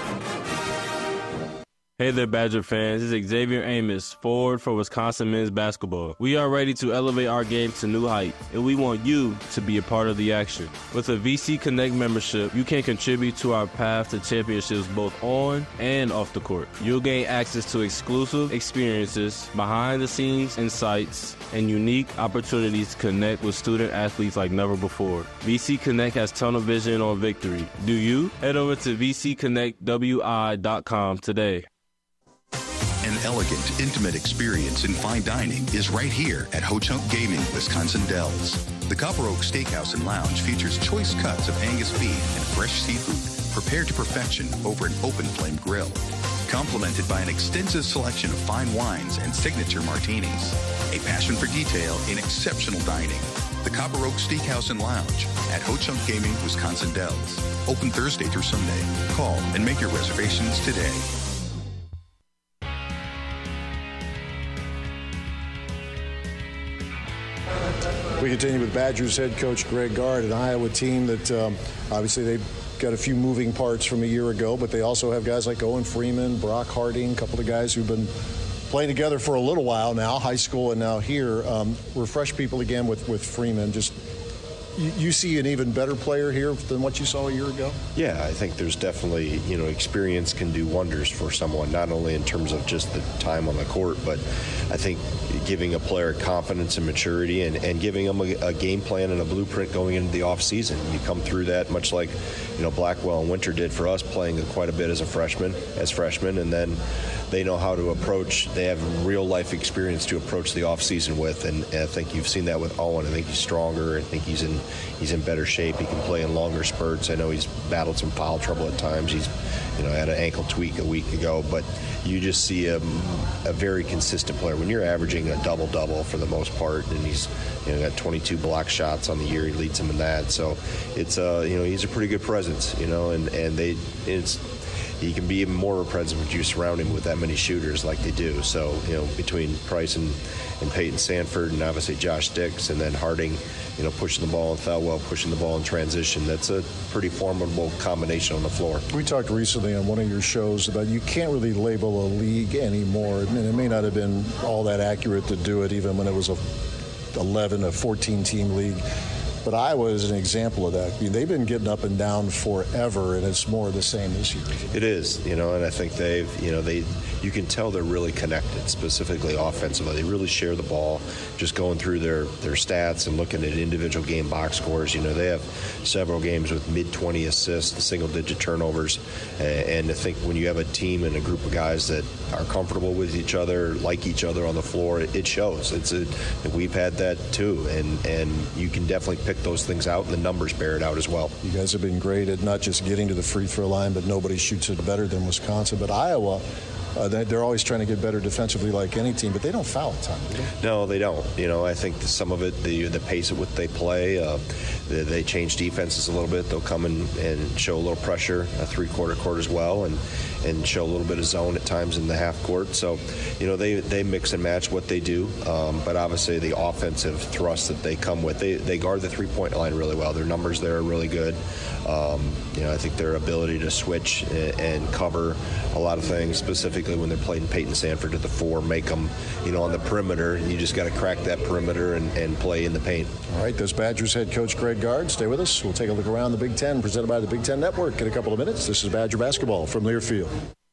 Hey there, Badger fans. This is Xavier Amos, forward for Wisconsin men's basketball. We are ready to elevate our game to new heights, and we want you to be a part of the action. With a V C Connect membership, you can contribute to our path to championships both on and off the court. You'll gain access to exclusive experiences, behind-the-scenes insights, and unique opportunities to connect with student athletes like never before. V C Connect has tunnel vision on victory. Do you? Head over to V C Connect W I dot com today. An elegant, intimate experience in fine dining is right here at Ho-Chunk Gaming, Wisconsin Dells. The Copper Oak Steakhouse and Lounge features choice cuts of Angus beef and fresh seafood prepared to perfection over an open flame grill, complemented by an extensive selection of fine wines and signature martinis. A passion for detail in exceptional dining. The Copper Oak Steakhouse and Lounge at Ho-Chunk Gaming, Wisconsin Dells. Open Thursday through Sunday. Call and make your reservations today. We continue with Badgers head coach Greg Gard, an Iowa team that um, obviously they've got a few moving parts from a year ago, but they also have guys like Owen Freeman, Brock Harding, a couple of guys who've been playing together for a little while now, high school and now here. Um, refresh people again with, with Freeman. Just you, you see an even better player here than what you saw a year ago? Yeah, I think there's definitely, you know, experience can do wonders for someone, not only in terms of just the time on the court, but I think giving a player confidence and maturity and, and giving them a, a game plan and a blueprint going into the offseason. You come through that much like, you know, Blackwell and Winter did for us, playing quite a bit as a freshman, as freshmen, and then they know how to approach, they have real life experience to approach the offseason with, and, and I think you've seen that with Owen. I think he's stronger. I think he's in he's in better shape. He can play in longer spurts. I know he's battled some foul trouble at times. He's, you know, had an ankle tweak a week ago, but you just see a, a very consistent player. When you're averaging a double-double for the most part, and he's, you know, got twenty-two block shots on the year, he leads them in that. So it's, uh, you know, he's a pretty good presence, you know, and, and they, it's, he can be even more of a presence when you surround him with that many shooters like they do. So, you know, between Price and, and Peyton Sanford and obviously Josh Dix and then Harding, you know, pushing the ball and Thelwell pushing the ball in transition, that's a pretty formidable combination on the floor. We talked recently on one of your shows about you can't really label a league anymore. I mean, it may not have been all that accurate to do it even when it was a eleven, a fourteen-team league. But Iowa is an example of that. I mean, they've been getting up and down forever, and it's more the same this year. It is, you know, and I think they've, you know, they, you can tell they're really connected, specifically offensively. They really share the ball. Just going through their, their stats and looking at individual game box scores, you know, they have several games with mid twenty assists, single-digit turnovers, and I think when you have a team and a group of guys that are comfortable with each other, like each other on the floor, it, it shows. It's a, we've had that too, and and you can definitely pick those things out, and the numbers bear it out as well. You guys have been great at not just getting to the free throw line, but nobody shoots it better than Wisconsin. But Iowa, uh, they're always trying to get better defensively like any team, but they don't foul a ton, do they? No, they don't. You know, I think some of it, the the pace at which they play, uh, they, they change defenses a little bit. They'll come in and show a little pressure, a three-quarter court as well, and and show a little bit of zone at times in the half court. So, you know, they, they mix and match what they do. Um, but obviously the offensive thrust that they come with, they, they guard the three-point line really well. Their numbers there are really good. Um, you know, I think their ability to switch and, and cover a lot of things, specifically when they're playing Peyton Sanford at the four, make them, you know, on the perimeter. You just got to crack that perimeter and, and play in the paint. All right, this Badgers head coach Greg Gard. Stay with us. We'll take a look around the Big Ten, presented by the Big Ten Network in a couple of minutes. This is Badger basketball from Learfield.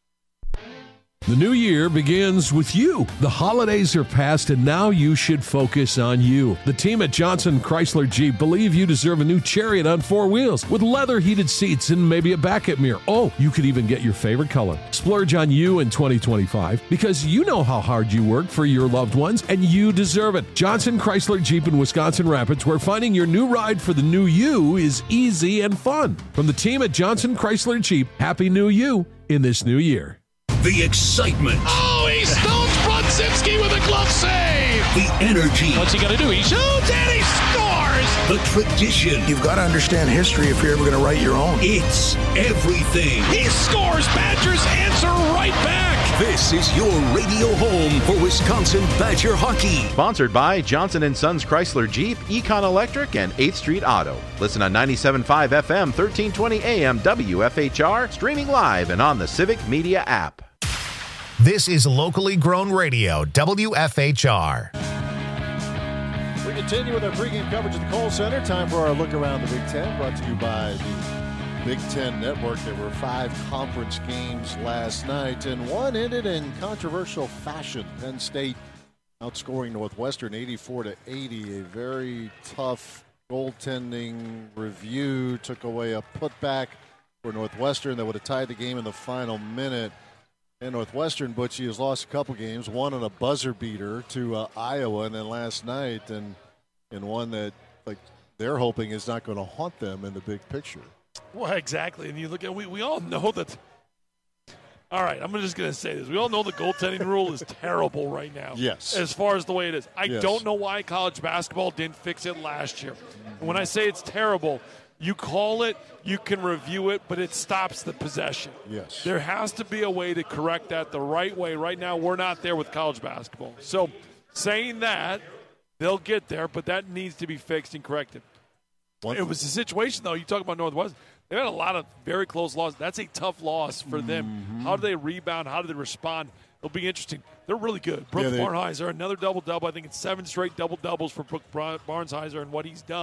The new year begins with you. The holidays are past, and now you should focus on you. The team at Johnson Chrysler Jeep believe you deserve a new Chariot on four wheels with leather-heated seats and maybe a backup mirror. Oh, you could even get your favorite color. Splurge on you in twenty twenty-five because you know how hard you work for your loved ones, and you deserve it. Johnson Chrysler Jeep in Wisconsin Rapids, where finding your new ride for the new you is easy and fun. From the team at Johnson Chrysler Jeep, Happy New You in this new year. The excitement. Oh, he stones Brodzinski with a glove save. The energy. What's he going to do? He shoots and he scores. The tradition. You've got to understand history if you're ever going to write your own. It's everything. He scores. Badgers answer right back. This is your radio home for Wisconsin Badger hockey. Sponsored by Johnson and Sons Chrysler Jeep, Econ Electric, and eighth Street Auto. Listen on ninety-seven point five F M, thirteen twenty A M, W F H R, streaming live and on the Civic Media app. This is locally grown radio, W F H R. We continue with our pregame coverage at the Kohl Center. Time for our look around the Big Ten, brought to you by the Big Ten Network. There were five conference games last night, and one ended in controversial fashion. Penn State outscoring Northwestern eighty-four to eighty. A very tough goaltending review took away a putback for Northwestern that would have tied the game in the final minute. And Northwestern, Butchie, has lost a couple games, one on a buzzer beater to uh, Iowa, and then last night, and and one that like they're hoping is not going to haunt them in the big picture. Well, exactly. And you look at we we all know that. All right, I'm just going to say this: we all know the goaltending rule is terrible right now. Yes. As far as the way it is, I yes. don't know why college basketball didn't fix it last year. And when I say it's terrible, you call it, you can review it, but it stops the possession. Yes. There has to be a way to correct that the right way. Right now, we're not there with college basketball. So saying that, they'll get there, but that needs to be fixed and corrected. What? It was a situation, though. You talk about Northwestern. They had a lot of very close losses. That's a tough loss for them. Mm-hmm. How do they rebound? How do they respond? It'll be interesting. They're really good. Brooke yeah, Barnhizer, another double-double. I think it's seven straight double-doubles for Brooke Barnhizer and what he's done.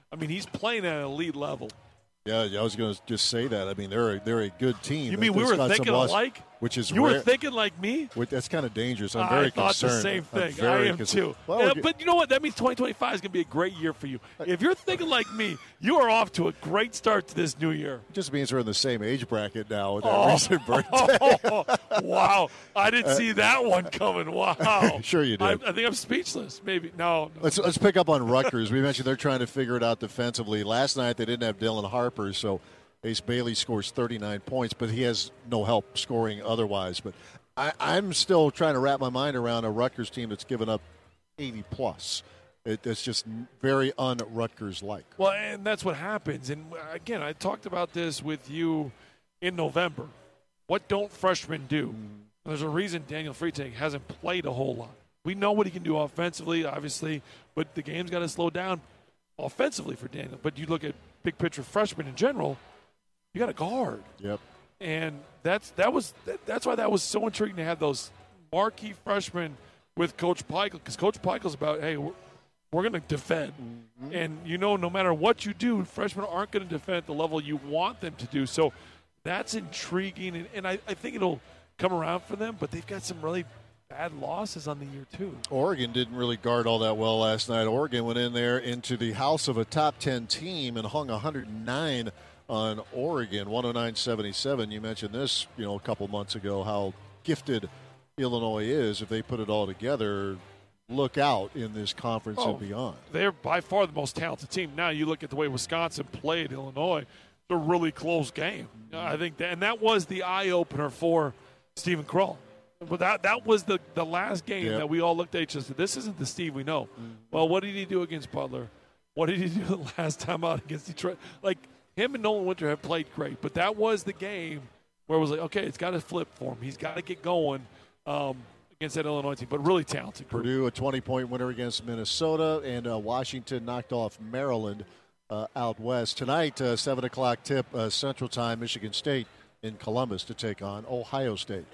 I mean, he's playing at an elite level. Yeah, I was going to just say that. I mean, they're a, they're a good team. You mean we were thinking alike? Which is you rare. were thinking like me? Which, that's kind of dangerous. I'm very I thought concerned. the same thing. I am too. Well, yeah, but you know what? That means twenty twenty-five is going to be a great year for you. If you're thinking like me, you are off to a great start to this new year. It just means we're in the same age bracket now with that oh. recent birthday. oh, wow. I didn't see that one coming. Wow. Sure you did. I, I think I'm speechless. Maybe. No, no. Let's, let's pick up on Rutgers. We mentioned they're trying to figure it out defensively. Last night they didn't have Dylan Harper, so Ace Bailey scores thirty-nine points, but he has no help scoring otherwise. But I, I'm still trying to wrap my mind around a Rutgers team that's given up eighty plus. It, it's just very un-Rutgers-like. Well, and that's what happens. And, again, I talked about this with you in November. What don't freshmen do? Mm-hmm. There's a reason Daniel Freitag hasn't played a whole lot. We know what he can do offensively, obviously, but the game's got to slow down offensively for Daniel. But you look at big picture freshmen in general, you got a guard. Yep. And that's that was that's why that was so intriguing to have those marquee freshmen with Coach Peichel, because Coach Peichel's about, hey, we're, we're going to defend. Mm-hmm. And, you know, no matter what you do, freshmen aren't going to defend at the level you want them to do. So that's intriguing, and, and I, I think it'll come around for them, but they've got some really bad losses on the year, too. Oregon didn't really guard all that well last night. Oregon went in there into the house of a top ten team and hung one hundred nine on Oregon, one oh nine seventy-seven. You mentioned this, you know, a couple months ago, how gifted Illinois is. If they put it all together, look out in this conference oh, and beyond. They're by far the most talented team. Now you look at the way Wisconsin played Illinois, it's a really close game. Mm-hmm. I think that, and that was the eye-opener for Stephen Krull. But that, that was the, the last game yep. that we all looked at each other and said, this isn't the Steve we know. Mm-hmm. Well, what did he do against Butler? What did he do the last time out against Detroit? Like, him and Nolan Winter have played great, but that was the game where it was like, okay, it's got to flip for him. He's got to get going um, against that Illinois team, but really talented group. Purdue, a twenty-point winner against Minnesota, and uh, Washington knocked off Maryland uh, out west. Tonight, uh, seven o'clock tip uh, Central Time, Michigan State in Columbus to take on Ohio State.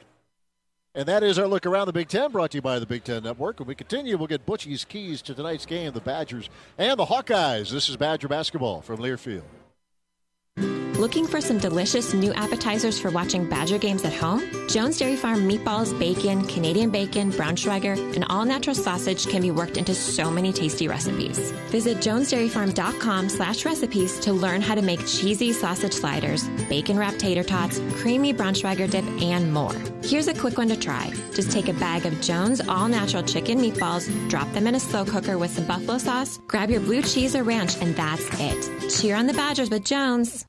And that is our look around the Big Ten, brought to you by the Big Ten Network. When we continue, we'll get Butchie's keys to tonight's game, the Badgers and the Hawkeyes. This is Badger basketball from Learfield. Looking for some delicious new appetizers for watching Badger games at home? Jones Dairy Farm meatballs, bacon, Canadian bacon, Braunschweiger, and all-natural sausage can be worked into so many tasty recipes. Visit jonesdairyfarm.com slash recipes to learn how to make cheesy sausage sliders, bacon-wrapped tater tots, creamy Braunschweiger dip, and more. Here's a quick one to try. Just take a bag of Jones all-natural chicken meatballs, drop them in a slow cooker with some buffalo sauce, grab your blue cheese or ranch, and that's it. Cheer on the Badgers with Jones.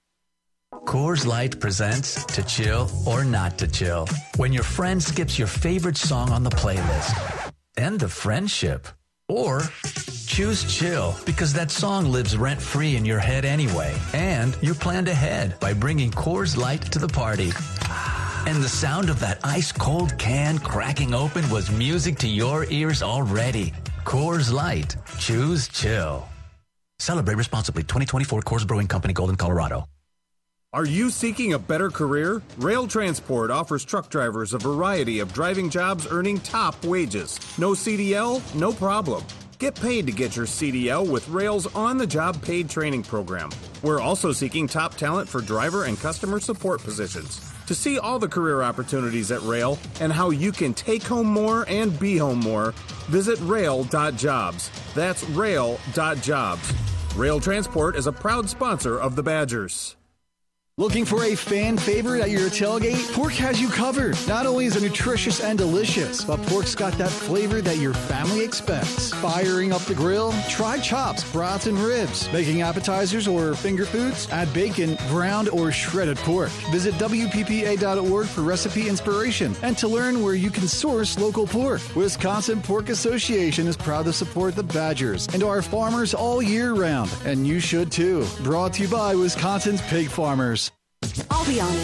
Coors Light presents To Chill or Not to Chill. When your friend skips your favorite song on the playlist. End of friendship. Or choose chill because that song lives rent-free in your head anyway. And you planned ahead by bringing Coors Light to the party. And the sound of that ice-cold can cracking open was music to your ears already. Coors Light. Choose chill. Celebrate responsibly. twenty twenty-four Coors Brewing Company, Golden, Colorado. Are you seeking a better career? Rail Transport offers truck drivers a variety of driving jobs earning top wages. No C D L? No problem. Get paid to get your C D L with Rail's on-the-job paid training program. We're also seeking top talent for driver and customer support positions. To see all the career opportunities at Rail and how you can take home more and be home more, visit rail dot jobs. That's rail dot jobs. Rail Transport is a proud sponsor of the Badgers. Looking for a fan favorite at your tailgate? Pork has you covered. Not only is it nutritious and delicious, but pork's got that flavor that your family expects. Firing up the grill? Try chops, brats, and ribs. Making appetizers or finger foods? Add bacon, ground, or shredded pork. Visit W P P A dot org for recipe inspiration and to learn where you can source local pork. Wisconsin Pork Association is proud to support the Badgers and our farmers all year round, and you should too. Brought to you by Wisconsin's pig farmers. I'll be honest, I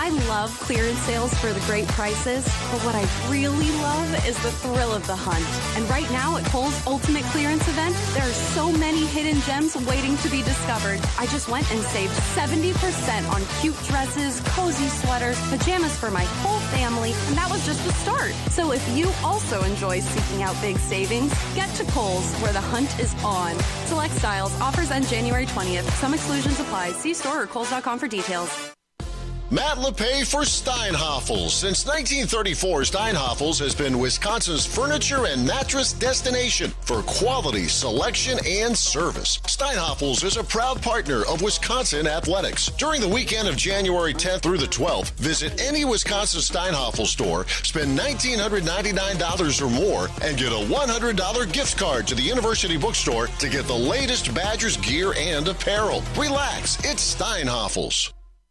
I love clearance sales for the great prices, but what I really love is the thrill of the hunt. And right now at Kohl's Ultimate Clearance Event, there are so many hidden gems waiting to be discovered. I just went and saved seventy percent on cute dresses, cozy sweaters, pajamas for my whole family, and that was just the start. So if you also enjoy seeking out big savings, get to Kohl's, where the hunt is on. Select styles, offers end January twentieth. Some exclusions apply. See store or kohls dot com for details. Matt LePay for Steinhoffels. Since nineteen thirty-four, Steinhoffels has been Wisconsin's furniture and mattress destination for quality, selection, and service. Steinhoffels is a proud partner of Wisconsin Athletics. During the weekend of January tenth through the twelfth, visit any Wisconsin Steinhoffels store, spend one thousand nine hundred ninety-nine dollars or more, and get a one hundred dollars gift card to the University Bookstore to get the latest Badgers gear and apparel. Relax, it's Steinhoffels.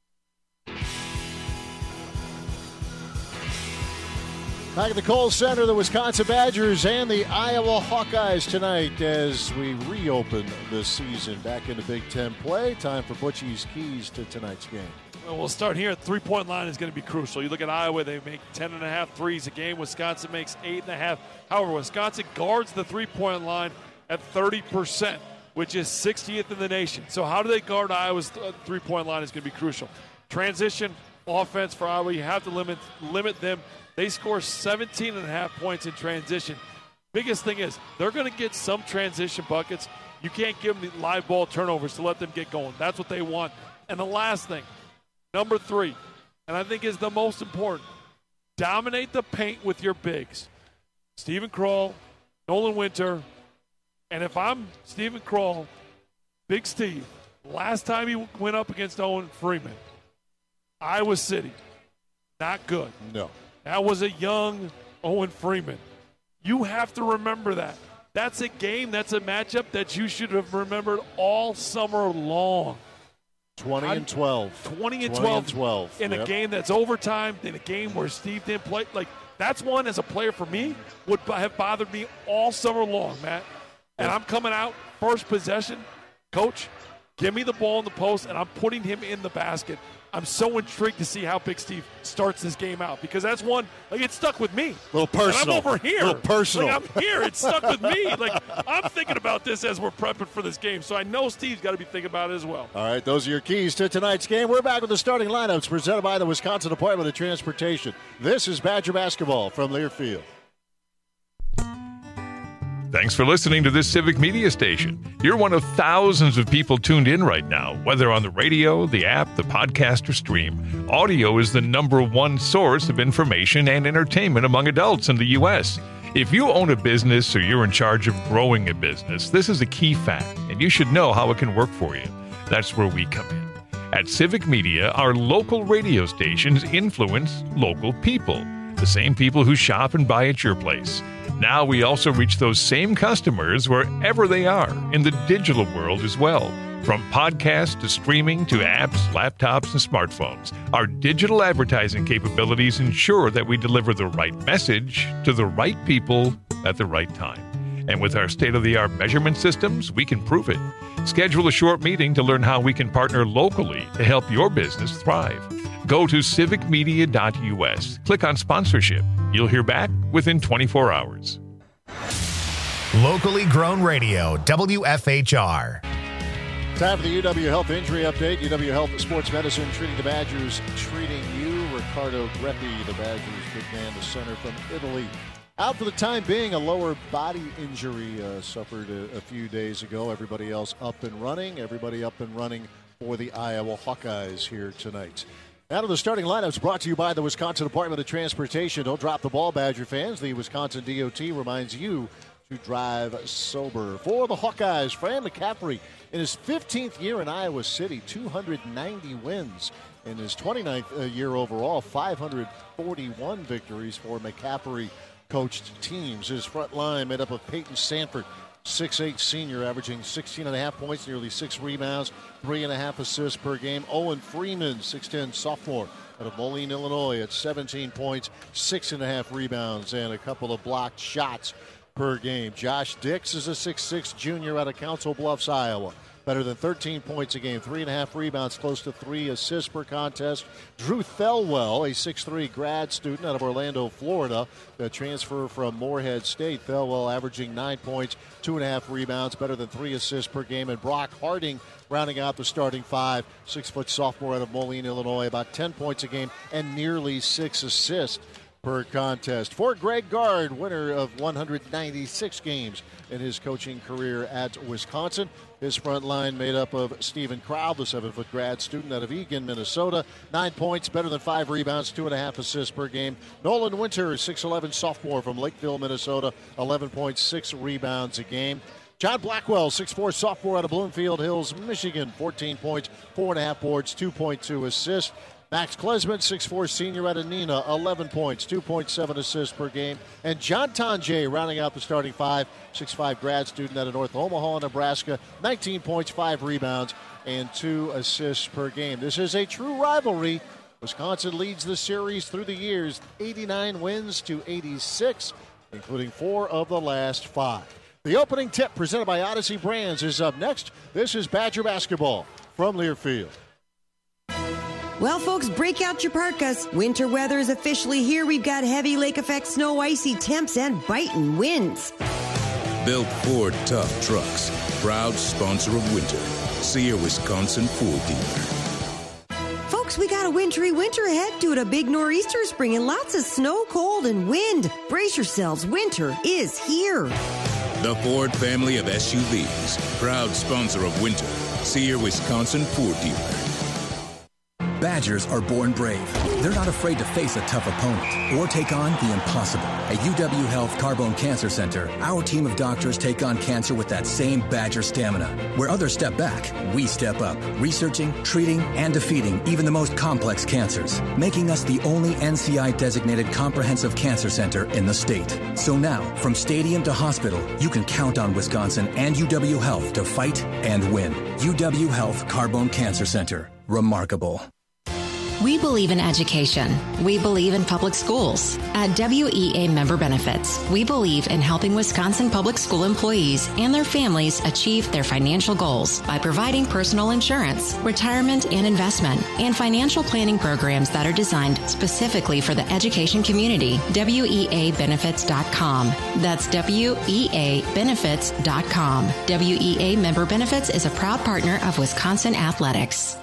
Back at the Kohl's Center, the Wisconsin Badgers and the Iowa Hawkeyes tonight as we reopen the season. Back into Big Ten play. Time for Butchie's keys to tonight's game. Well, we'll start here. Three-point line is going to be crucial. You look at Iowa, they make ten and a half threes a game. Wisconsin makes eight and a half. However, Wisconsin guards the three-point line at thirty percent, which is sixtieth in the nation. So how do they guard Iowa's three-point line is going to be crucial. Transition offense for Iowa, you have to limit limit them. They score seventeen and a half points in transition. Biggest thing is they're going to get some transition buckets. You can't give them the live ball turnovers to let them get going. That's what they want. And the last thing, number three, and I think is the most important, dominate the paint with your bigs. Stephen Kroll, Nolan Winter, and if I'm Stephen Kroll, Big Steve, last time he went up against Owen Freeman, Iowa City, not good. No. That was a young Owen Freeman. You have to remember that. That's a game, that's a matchup that you should have remembered all summer long. twenty and twelve. twenty and twelve. twenty and twelve. In yep. a game that's overtime, in a game where Steve didn't play. Like, that's one as a player for me would have bothered me all summer long, Matt. And I'm coming out, first possession, coach, give me the ball in the post, and I'm putting him in the basket. I'm so intrigued to see how Big Steve starts this game out because that's one, like, it stuck with me. A little personal. And I'm over here. A little personal. Like, I'm here. It stuck with me. Like, I'm thinking about this as we're prepping for this game. So I know Steve's got to be thinking about it as well. All right, those are your keys to tonight's game. We're back with the starting lineups presented by the Wisconsin Department of Transportation. This is Badger Basketball from Learfield. Thanks for listening to this Civic Media Station. You're one of thousands of people tuned in right now, whether on the radio, the app, the podcast, or stream. Audio is the number one source of information and entertainment among adults in the U S. If you own a business or you're in charge of growing a business, this is a key fact, and you should know how it can work for you. That's where we come in. At Civic Media, our local radio stations influence local people, the same people who shop and buy at your place. Now we also reach those same customers wherever they are in the digital world as well. From podcasts to streaming to apps, laptops, and smartphones, our digital advertising capabilities ensure that we deliver the right message to the right people at the right time. And with our state-of-the-art measurement systems, we can prove it. Schedule a short meeting to learn how we can partner locally to help your business thrive. Go to civic media dot u s. Click on sponsorship. You'll hear back within twenty-four hours. Locally grown radio, W F H R. Time for the U W Health Injury Update. U W Health Sports Medicine, treating the Badgers, treating you. Ricardo Greppi, the Badgers big man, the center from Italy. Out for the time being, a lower body injury uh, suffered a, a few days ago. Everybody else up and running. Everybody up and running for the Iowa Hawkeyes here tonight. Out of the starting lineups brought to you by the Wisconsin Department of Transportation. Don't drop the ball, Badger fans. The Wisconsin D O T reminds you to drive sober. For the Hawkeyes, Fran McCaffrey, in his fifteenth year in Iowa City, two hundred ninety wins. In his twenty-ninth year overall, five hundred forty-one victories for McCaffrey-coached teams. His front line made up of Peyton Sanford, six eight senior, averaging sixteen and a half points, nearly six rebounds, three and a half assists per game. Owen Freeman, six ten sophomore out of Moline, Illinois, at seventeen points, six and a half rebounds, and a couple of blocked shots per game. Josh Dix is a six six junior out of Council Bluffs, Iowa. Better than thirteen points a game, three and a half rebounds, close to three assists per contest. Drew Thelwell, a six three grad student out of Orlando, Florida, a transfer from Morehead State. Thelwell averaging nine points, two and a half rebounds, better than three assists per game. And Brock Harding rounding out the starting five, six-foot sophomore out of Moline, Illinois, about ten points a game and nearly six assists per contest. For Greg Gard, winner of one hundred ninety-six games in his coaching career at Wisconsin. His front line made up of Stephen Crowd, the seven-foot grad student out of Eagan, Minnesota. Nine points, better than five rebounds, two and a half assists per game. Nolan Winter, six eleven sophomore from Lakeville, Minnesota, eleven point six rebounds a game. John Blackwell, six four sophomore out of Bloomfield Hills, Michigan, fourteen points, four and a half boards, two point two assists. Max Klesman, six four senior out of Neenah, eleven points, two point seven assists per game. And John Tonje rounding out the starting five, six five grad student out of North Omaha, Nebraska, nineteen points, five rebounds, and two assists per game. This is a true rivalry. Wisconsin leads the series through the years, eighty-nine wins to eighty-six, including four of the last five. The opening tip presented by Odyssey Brands is up next. This is Badger basketball from Learfield. Well, folks, break out your parkas. Winter weather is officially here. We've got heavy lake effect snow, icy temps, and biting winds. Built Ford Tough Trucks, proud sponsor of winter. See your Wisconsin Ford dealer. Folks, we got a wintry winter ahead due to a big nor'easter spring and lots of snow, cold, and wind. Brace yourselves, winter is here. The Ford family of S U Vs, proud sponsor of winter. See your Wisconsin Ford dealer. Badgers are born brave. They're not afraid to face a tough opponent or take on the impossible. At U W Health Carbone Cancer Center, our team of doctors take on cancer with that same Badger stamina. Where others step back, we step up, researching, treating, and defeating even the most complex cancers, making us the only N C I-designated comprehensive cancer center in the state. So now, from stadium to hospital, you can count on Wisconsin and U W Health to fight and win. U W Health Carbone Cancer Center. Remarkable. We believe in education. We believe in public schools. At W E A Member Benefits, we believe in helping Wisconsin public school employees and their families achieve their financial goals by providing personal insurance, retirement and investment, and financial planning programs that are designed specifically for the education community. W E A benefits dot com. That's W E A benefits dot com. W E A Member Benefits is a proud partner of Wisconsin Athletics.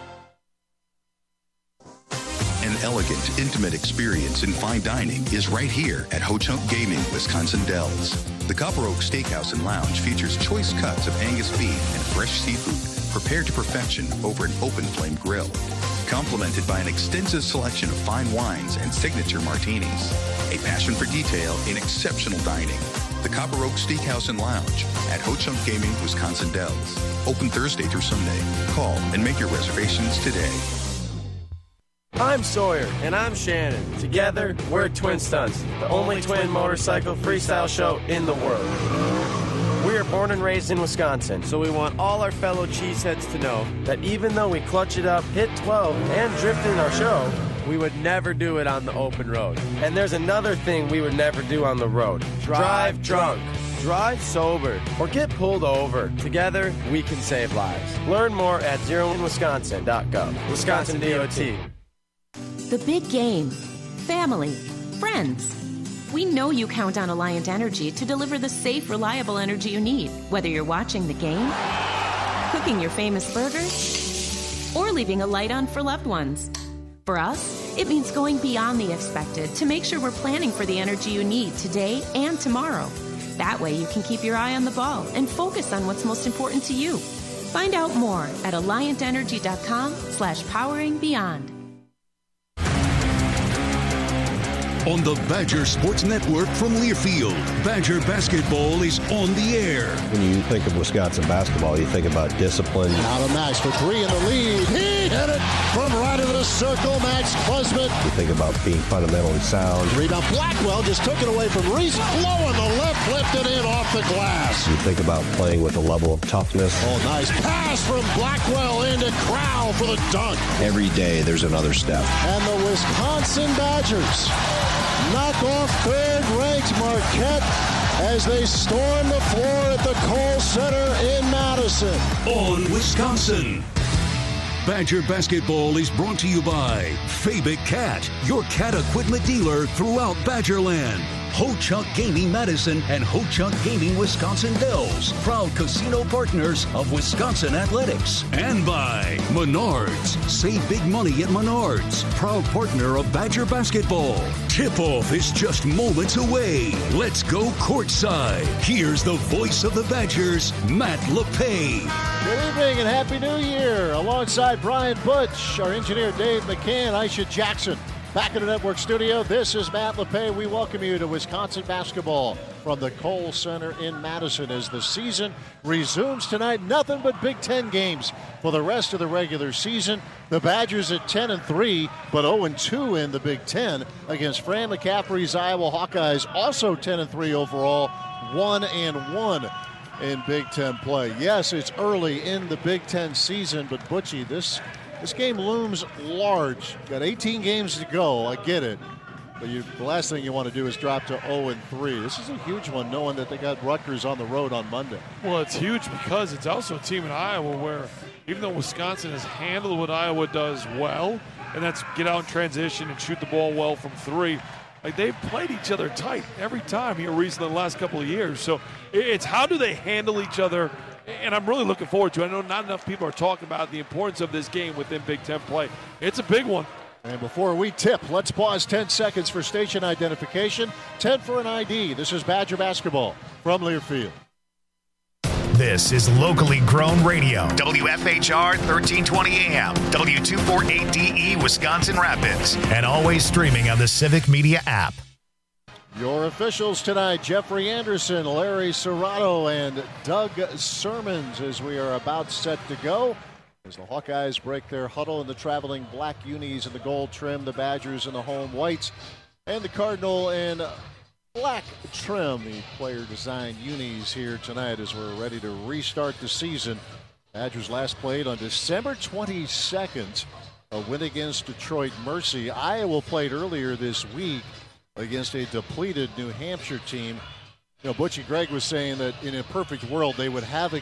An elegant, intimate experience in fine dining is right here at Ho Chunk Gaming, Wisconsin Dells. The Copper Oak Steakhouse and Lounge features choice cuts of Angus beef and fresh seafood prepared to perfection over an open flame grill, complemented by an extensive selection of fine wines and signature martinis. A passion for detail in exceptional dining. The Copper Oak Steakhouse and Lounge at Ho Chunk Gaming, Wisconsin Dells. Open Thursday through Sunday. Call and make your reservations today. I'm Sawyer. And I'm Shannon. Together, we're Twin Stunts, the only twin motorcycle freestyle show in the world. We are born and raised in Wisconsin, so we want all our fellow cheeseheads to know that even though we clutch it up, hit twelve, and drift in our show, we would never do it on the open road. And there's another thing we would never do on the road. Drive drunk. Drive sober or get pulled over. Together, we can save lives. Learn more at zero in wisconsin dot gov. Wisconsin D O T. The big game. Family. Friends. We know you count on Alliant Energy to deliver the safe, reliable energy you need, whether you're watching the game, cooking your famous burgers, or leaving a light on for loved ones. For us, it means going beyond the expected to make sure we're planning for the energy you need today and tomorrow. That way you can keep your eye on the ball and focus on what's most important to you. Find out more at alliant energy dot com slash powering beyond. On the Badger Sports Network from Learfield, Badger basketball is on the air. When you think of Wisconsin basketball, you think about discipline. Out of Max for three in the lead. He hit it from right of the circle. Max Klesman. You think about being fundamentally sound. Rebound. Blackwell just took it away from Reese. Low on the left, lifted in off the glass. You think about playing with a level of toughness. Oh, nice pass from Blackwell into Crowell for the dunk. Every day there's another step. And the Wisconsin Badgers knock off third-ranked Marquette as they storm the floor at the Kohl Center in Madison. On Wisconsin. Badger Basketball is brought to you by Fabic Cat, your cat equipment dealer throughout Badgerland. Ho-Chunk Gaming Madison and Ho-Chunk Gaming Wisconsin Dells, proud casino partners of Wisconsin Athletics. And by Menards. Save big money at Menards, proud partner of Badger Basketball. Tip-off is just moments away. Let's go courtside. Here's the voice of the Badgers, Matt LePay. Good evening and Happy New Year. Alongside Brian Butch, our engineer Dave McCann, Aisha Jackson. Back in the network studio, this is Matt LePay. We welcome you to Wisconsin basketball from the Kohl Center in Madison as the season resumes tonight. Nothing but Big Ten games for the rest of the regular season. The Badgers at ten and three, but oh and two in the Big Ten against Fran McCaffrey's Iowa Hawkeyes, also ten and three overall, one and one in Big Ten play. Yes, it's early in the Big Ten season, but Butchie, this This game looms large. Got eighteen games to go. I get it. But you, the last thing you want to do is drop to oh and three. This is a huge one, knowing that they got Rutgers on the road on Monday. Well, it's huge because it's also a team in Iowa where, even though Wisconsin has handled what Iowa does well, and that's get out in transition and shoot the ball well from three, like they've played each other tight every time here recently in the last couple of years. So it's how do they handle each other. And I'm really looking forward to it. I know not enough people are talking about the importance of this game within Big Ten play. It's a big one. And before we tip, let's pause ten seconds for station identification, ten for an I D. This is Badger Basketball from Learfield. This is locally grown radio. W F H R thirteen twenty A M, W two forty-eight D E, Wisconsin Rapids. And always streaming on the Civic Media app. Your officials tonight, Jeffrey Anderson, Larry Serrato, and Doug Sermons, as we are about set to go. As the Hawkeyes break their huddle in the traveling black unis and the gold trim, the Badgers in the home whites, and the Cardinal in black trim, the player-designed unis here tonight as we're ready to restart the season. Badgers last played on December twenty-second, a win against Detroit Mercy. Iowa played earlier this week against a depleted New Hampshire team. You know, Butchie Gregg was saying that in a perfect world they would have a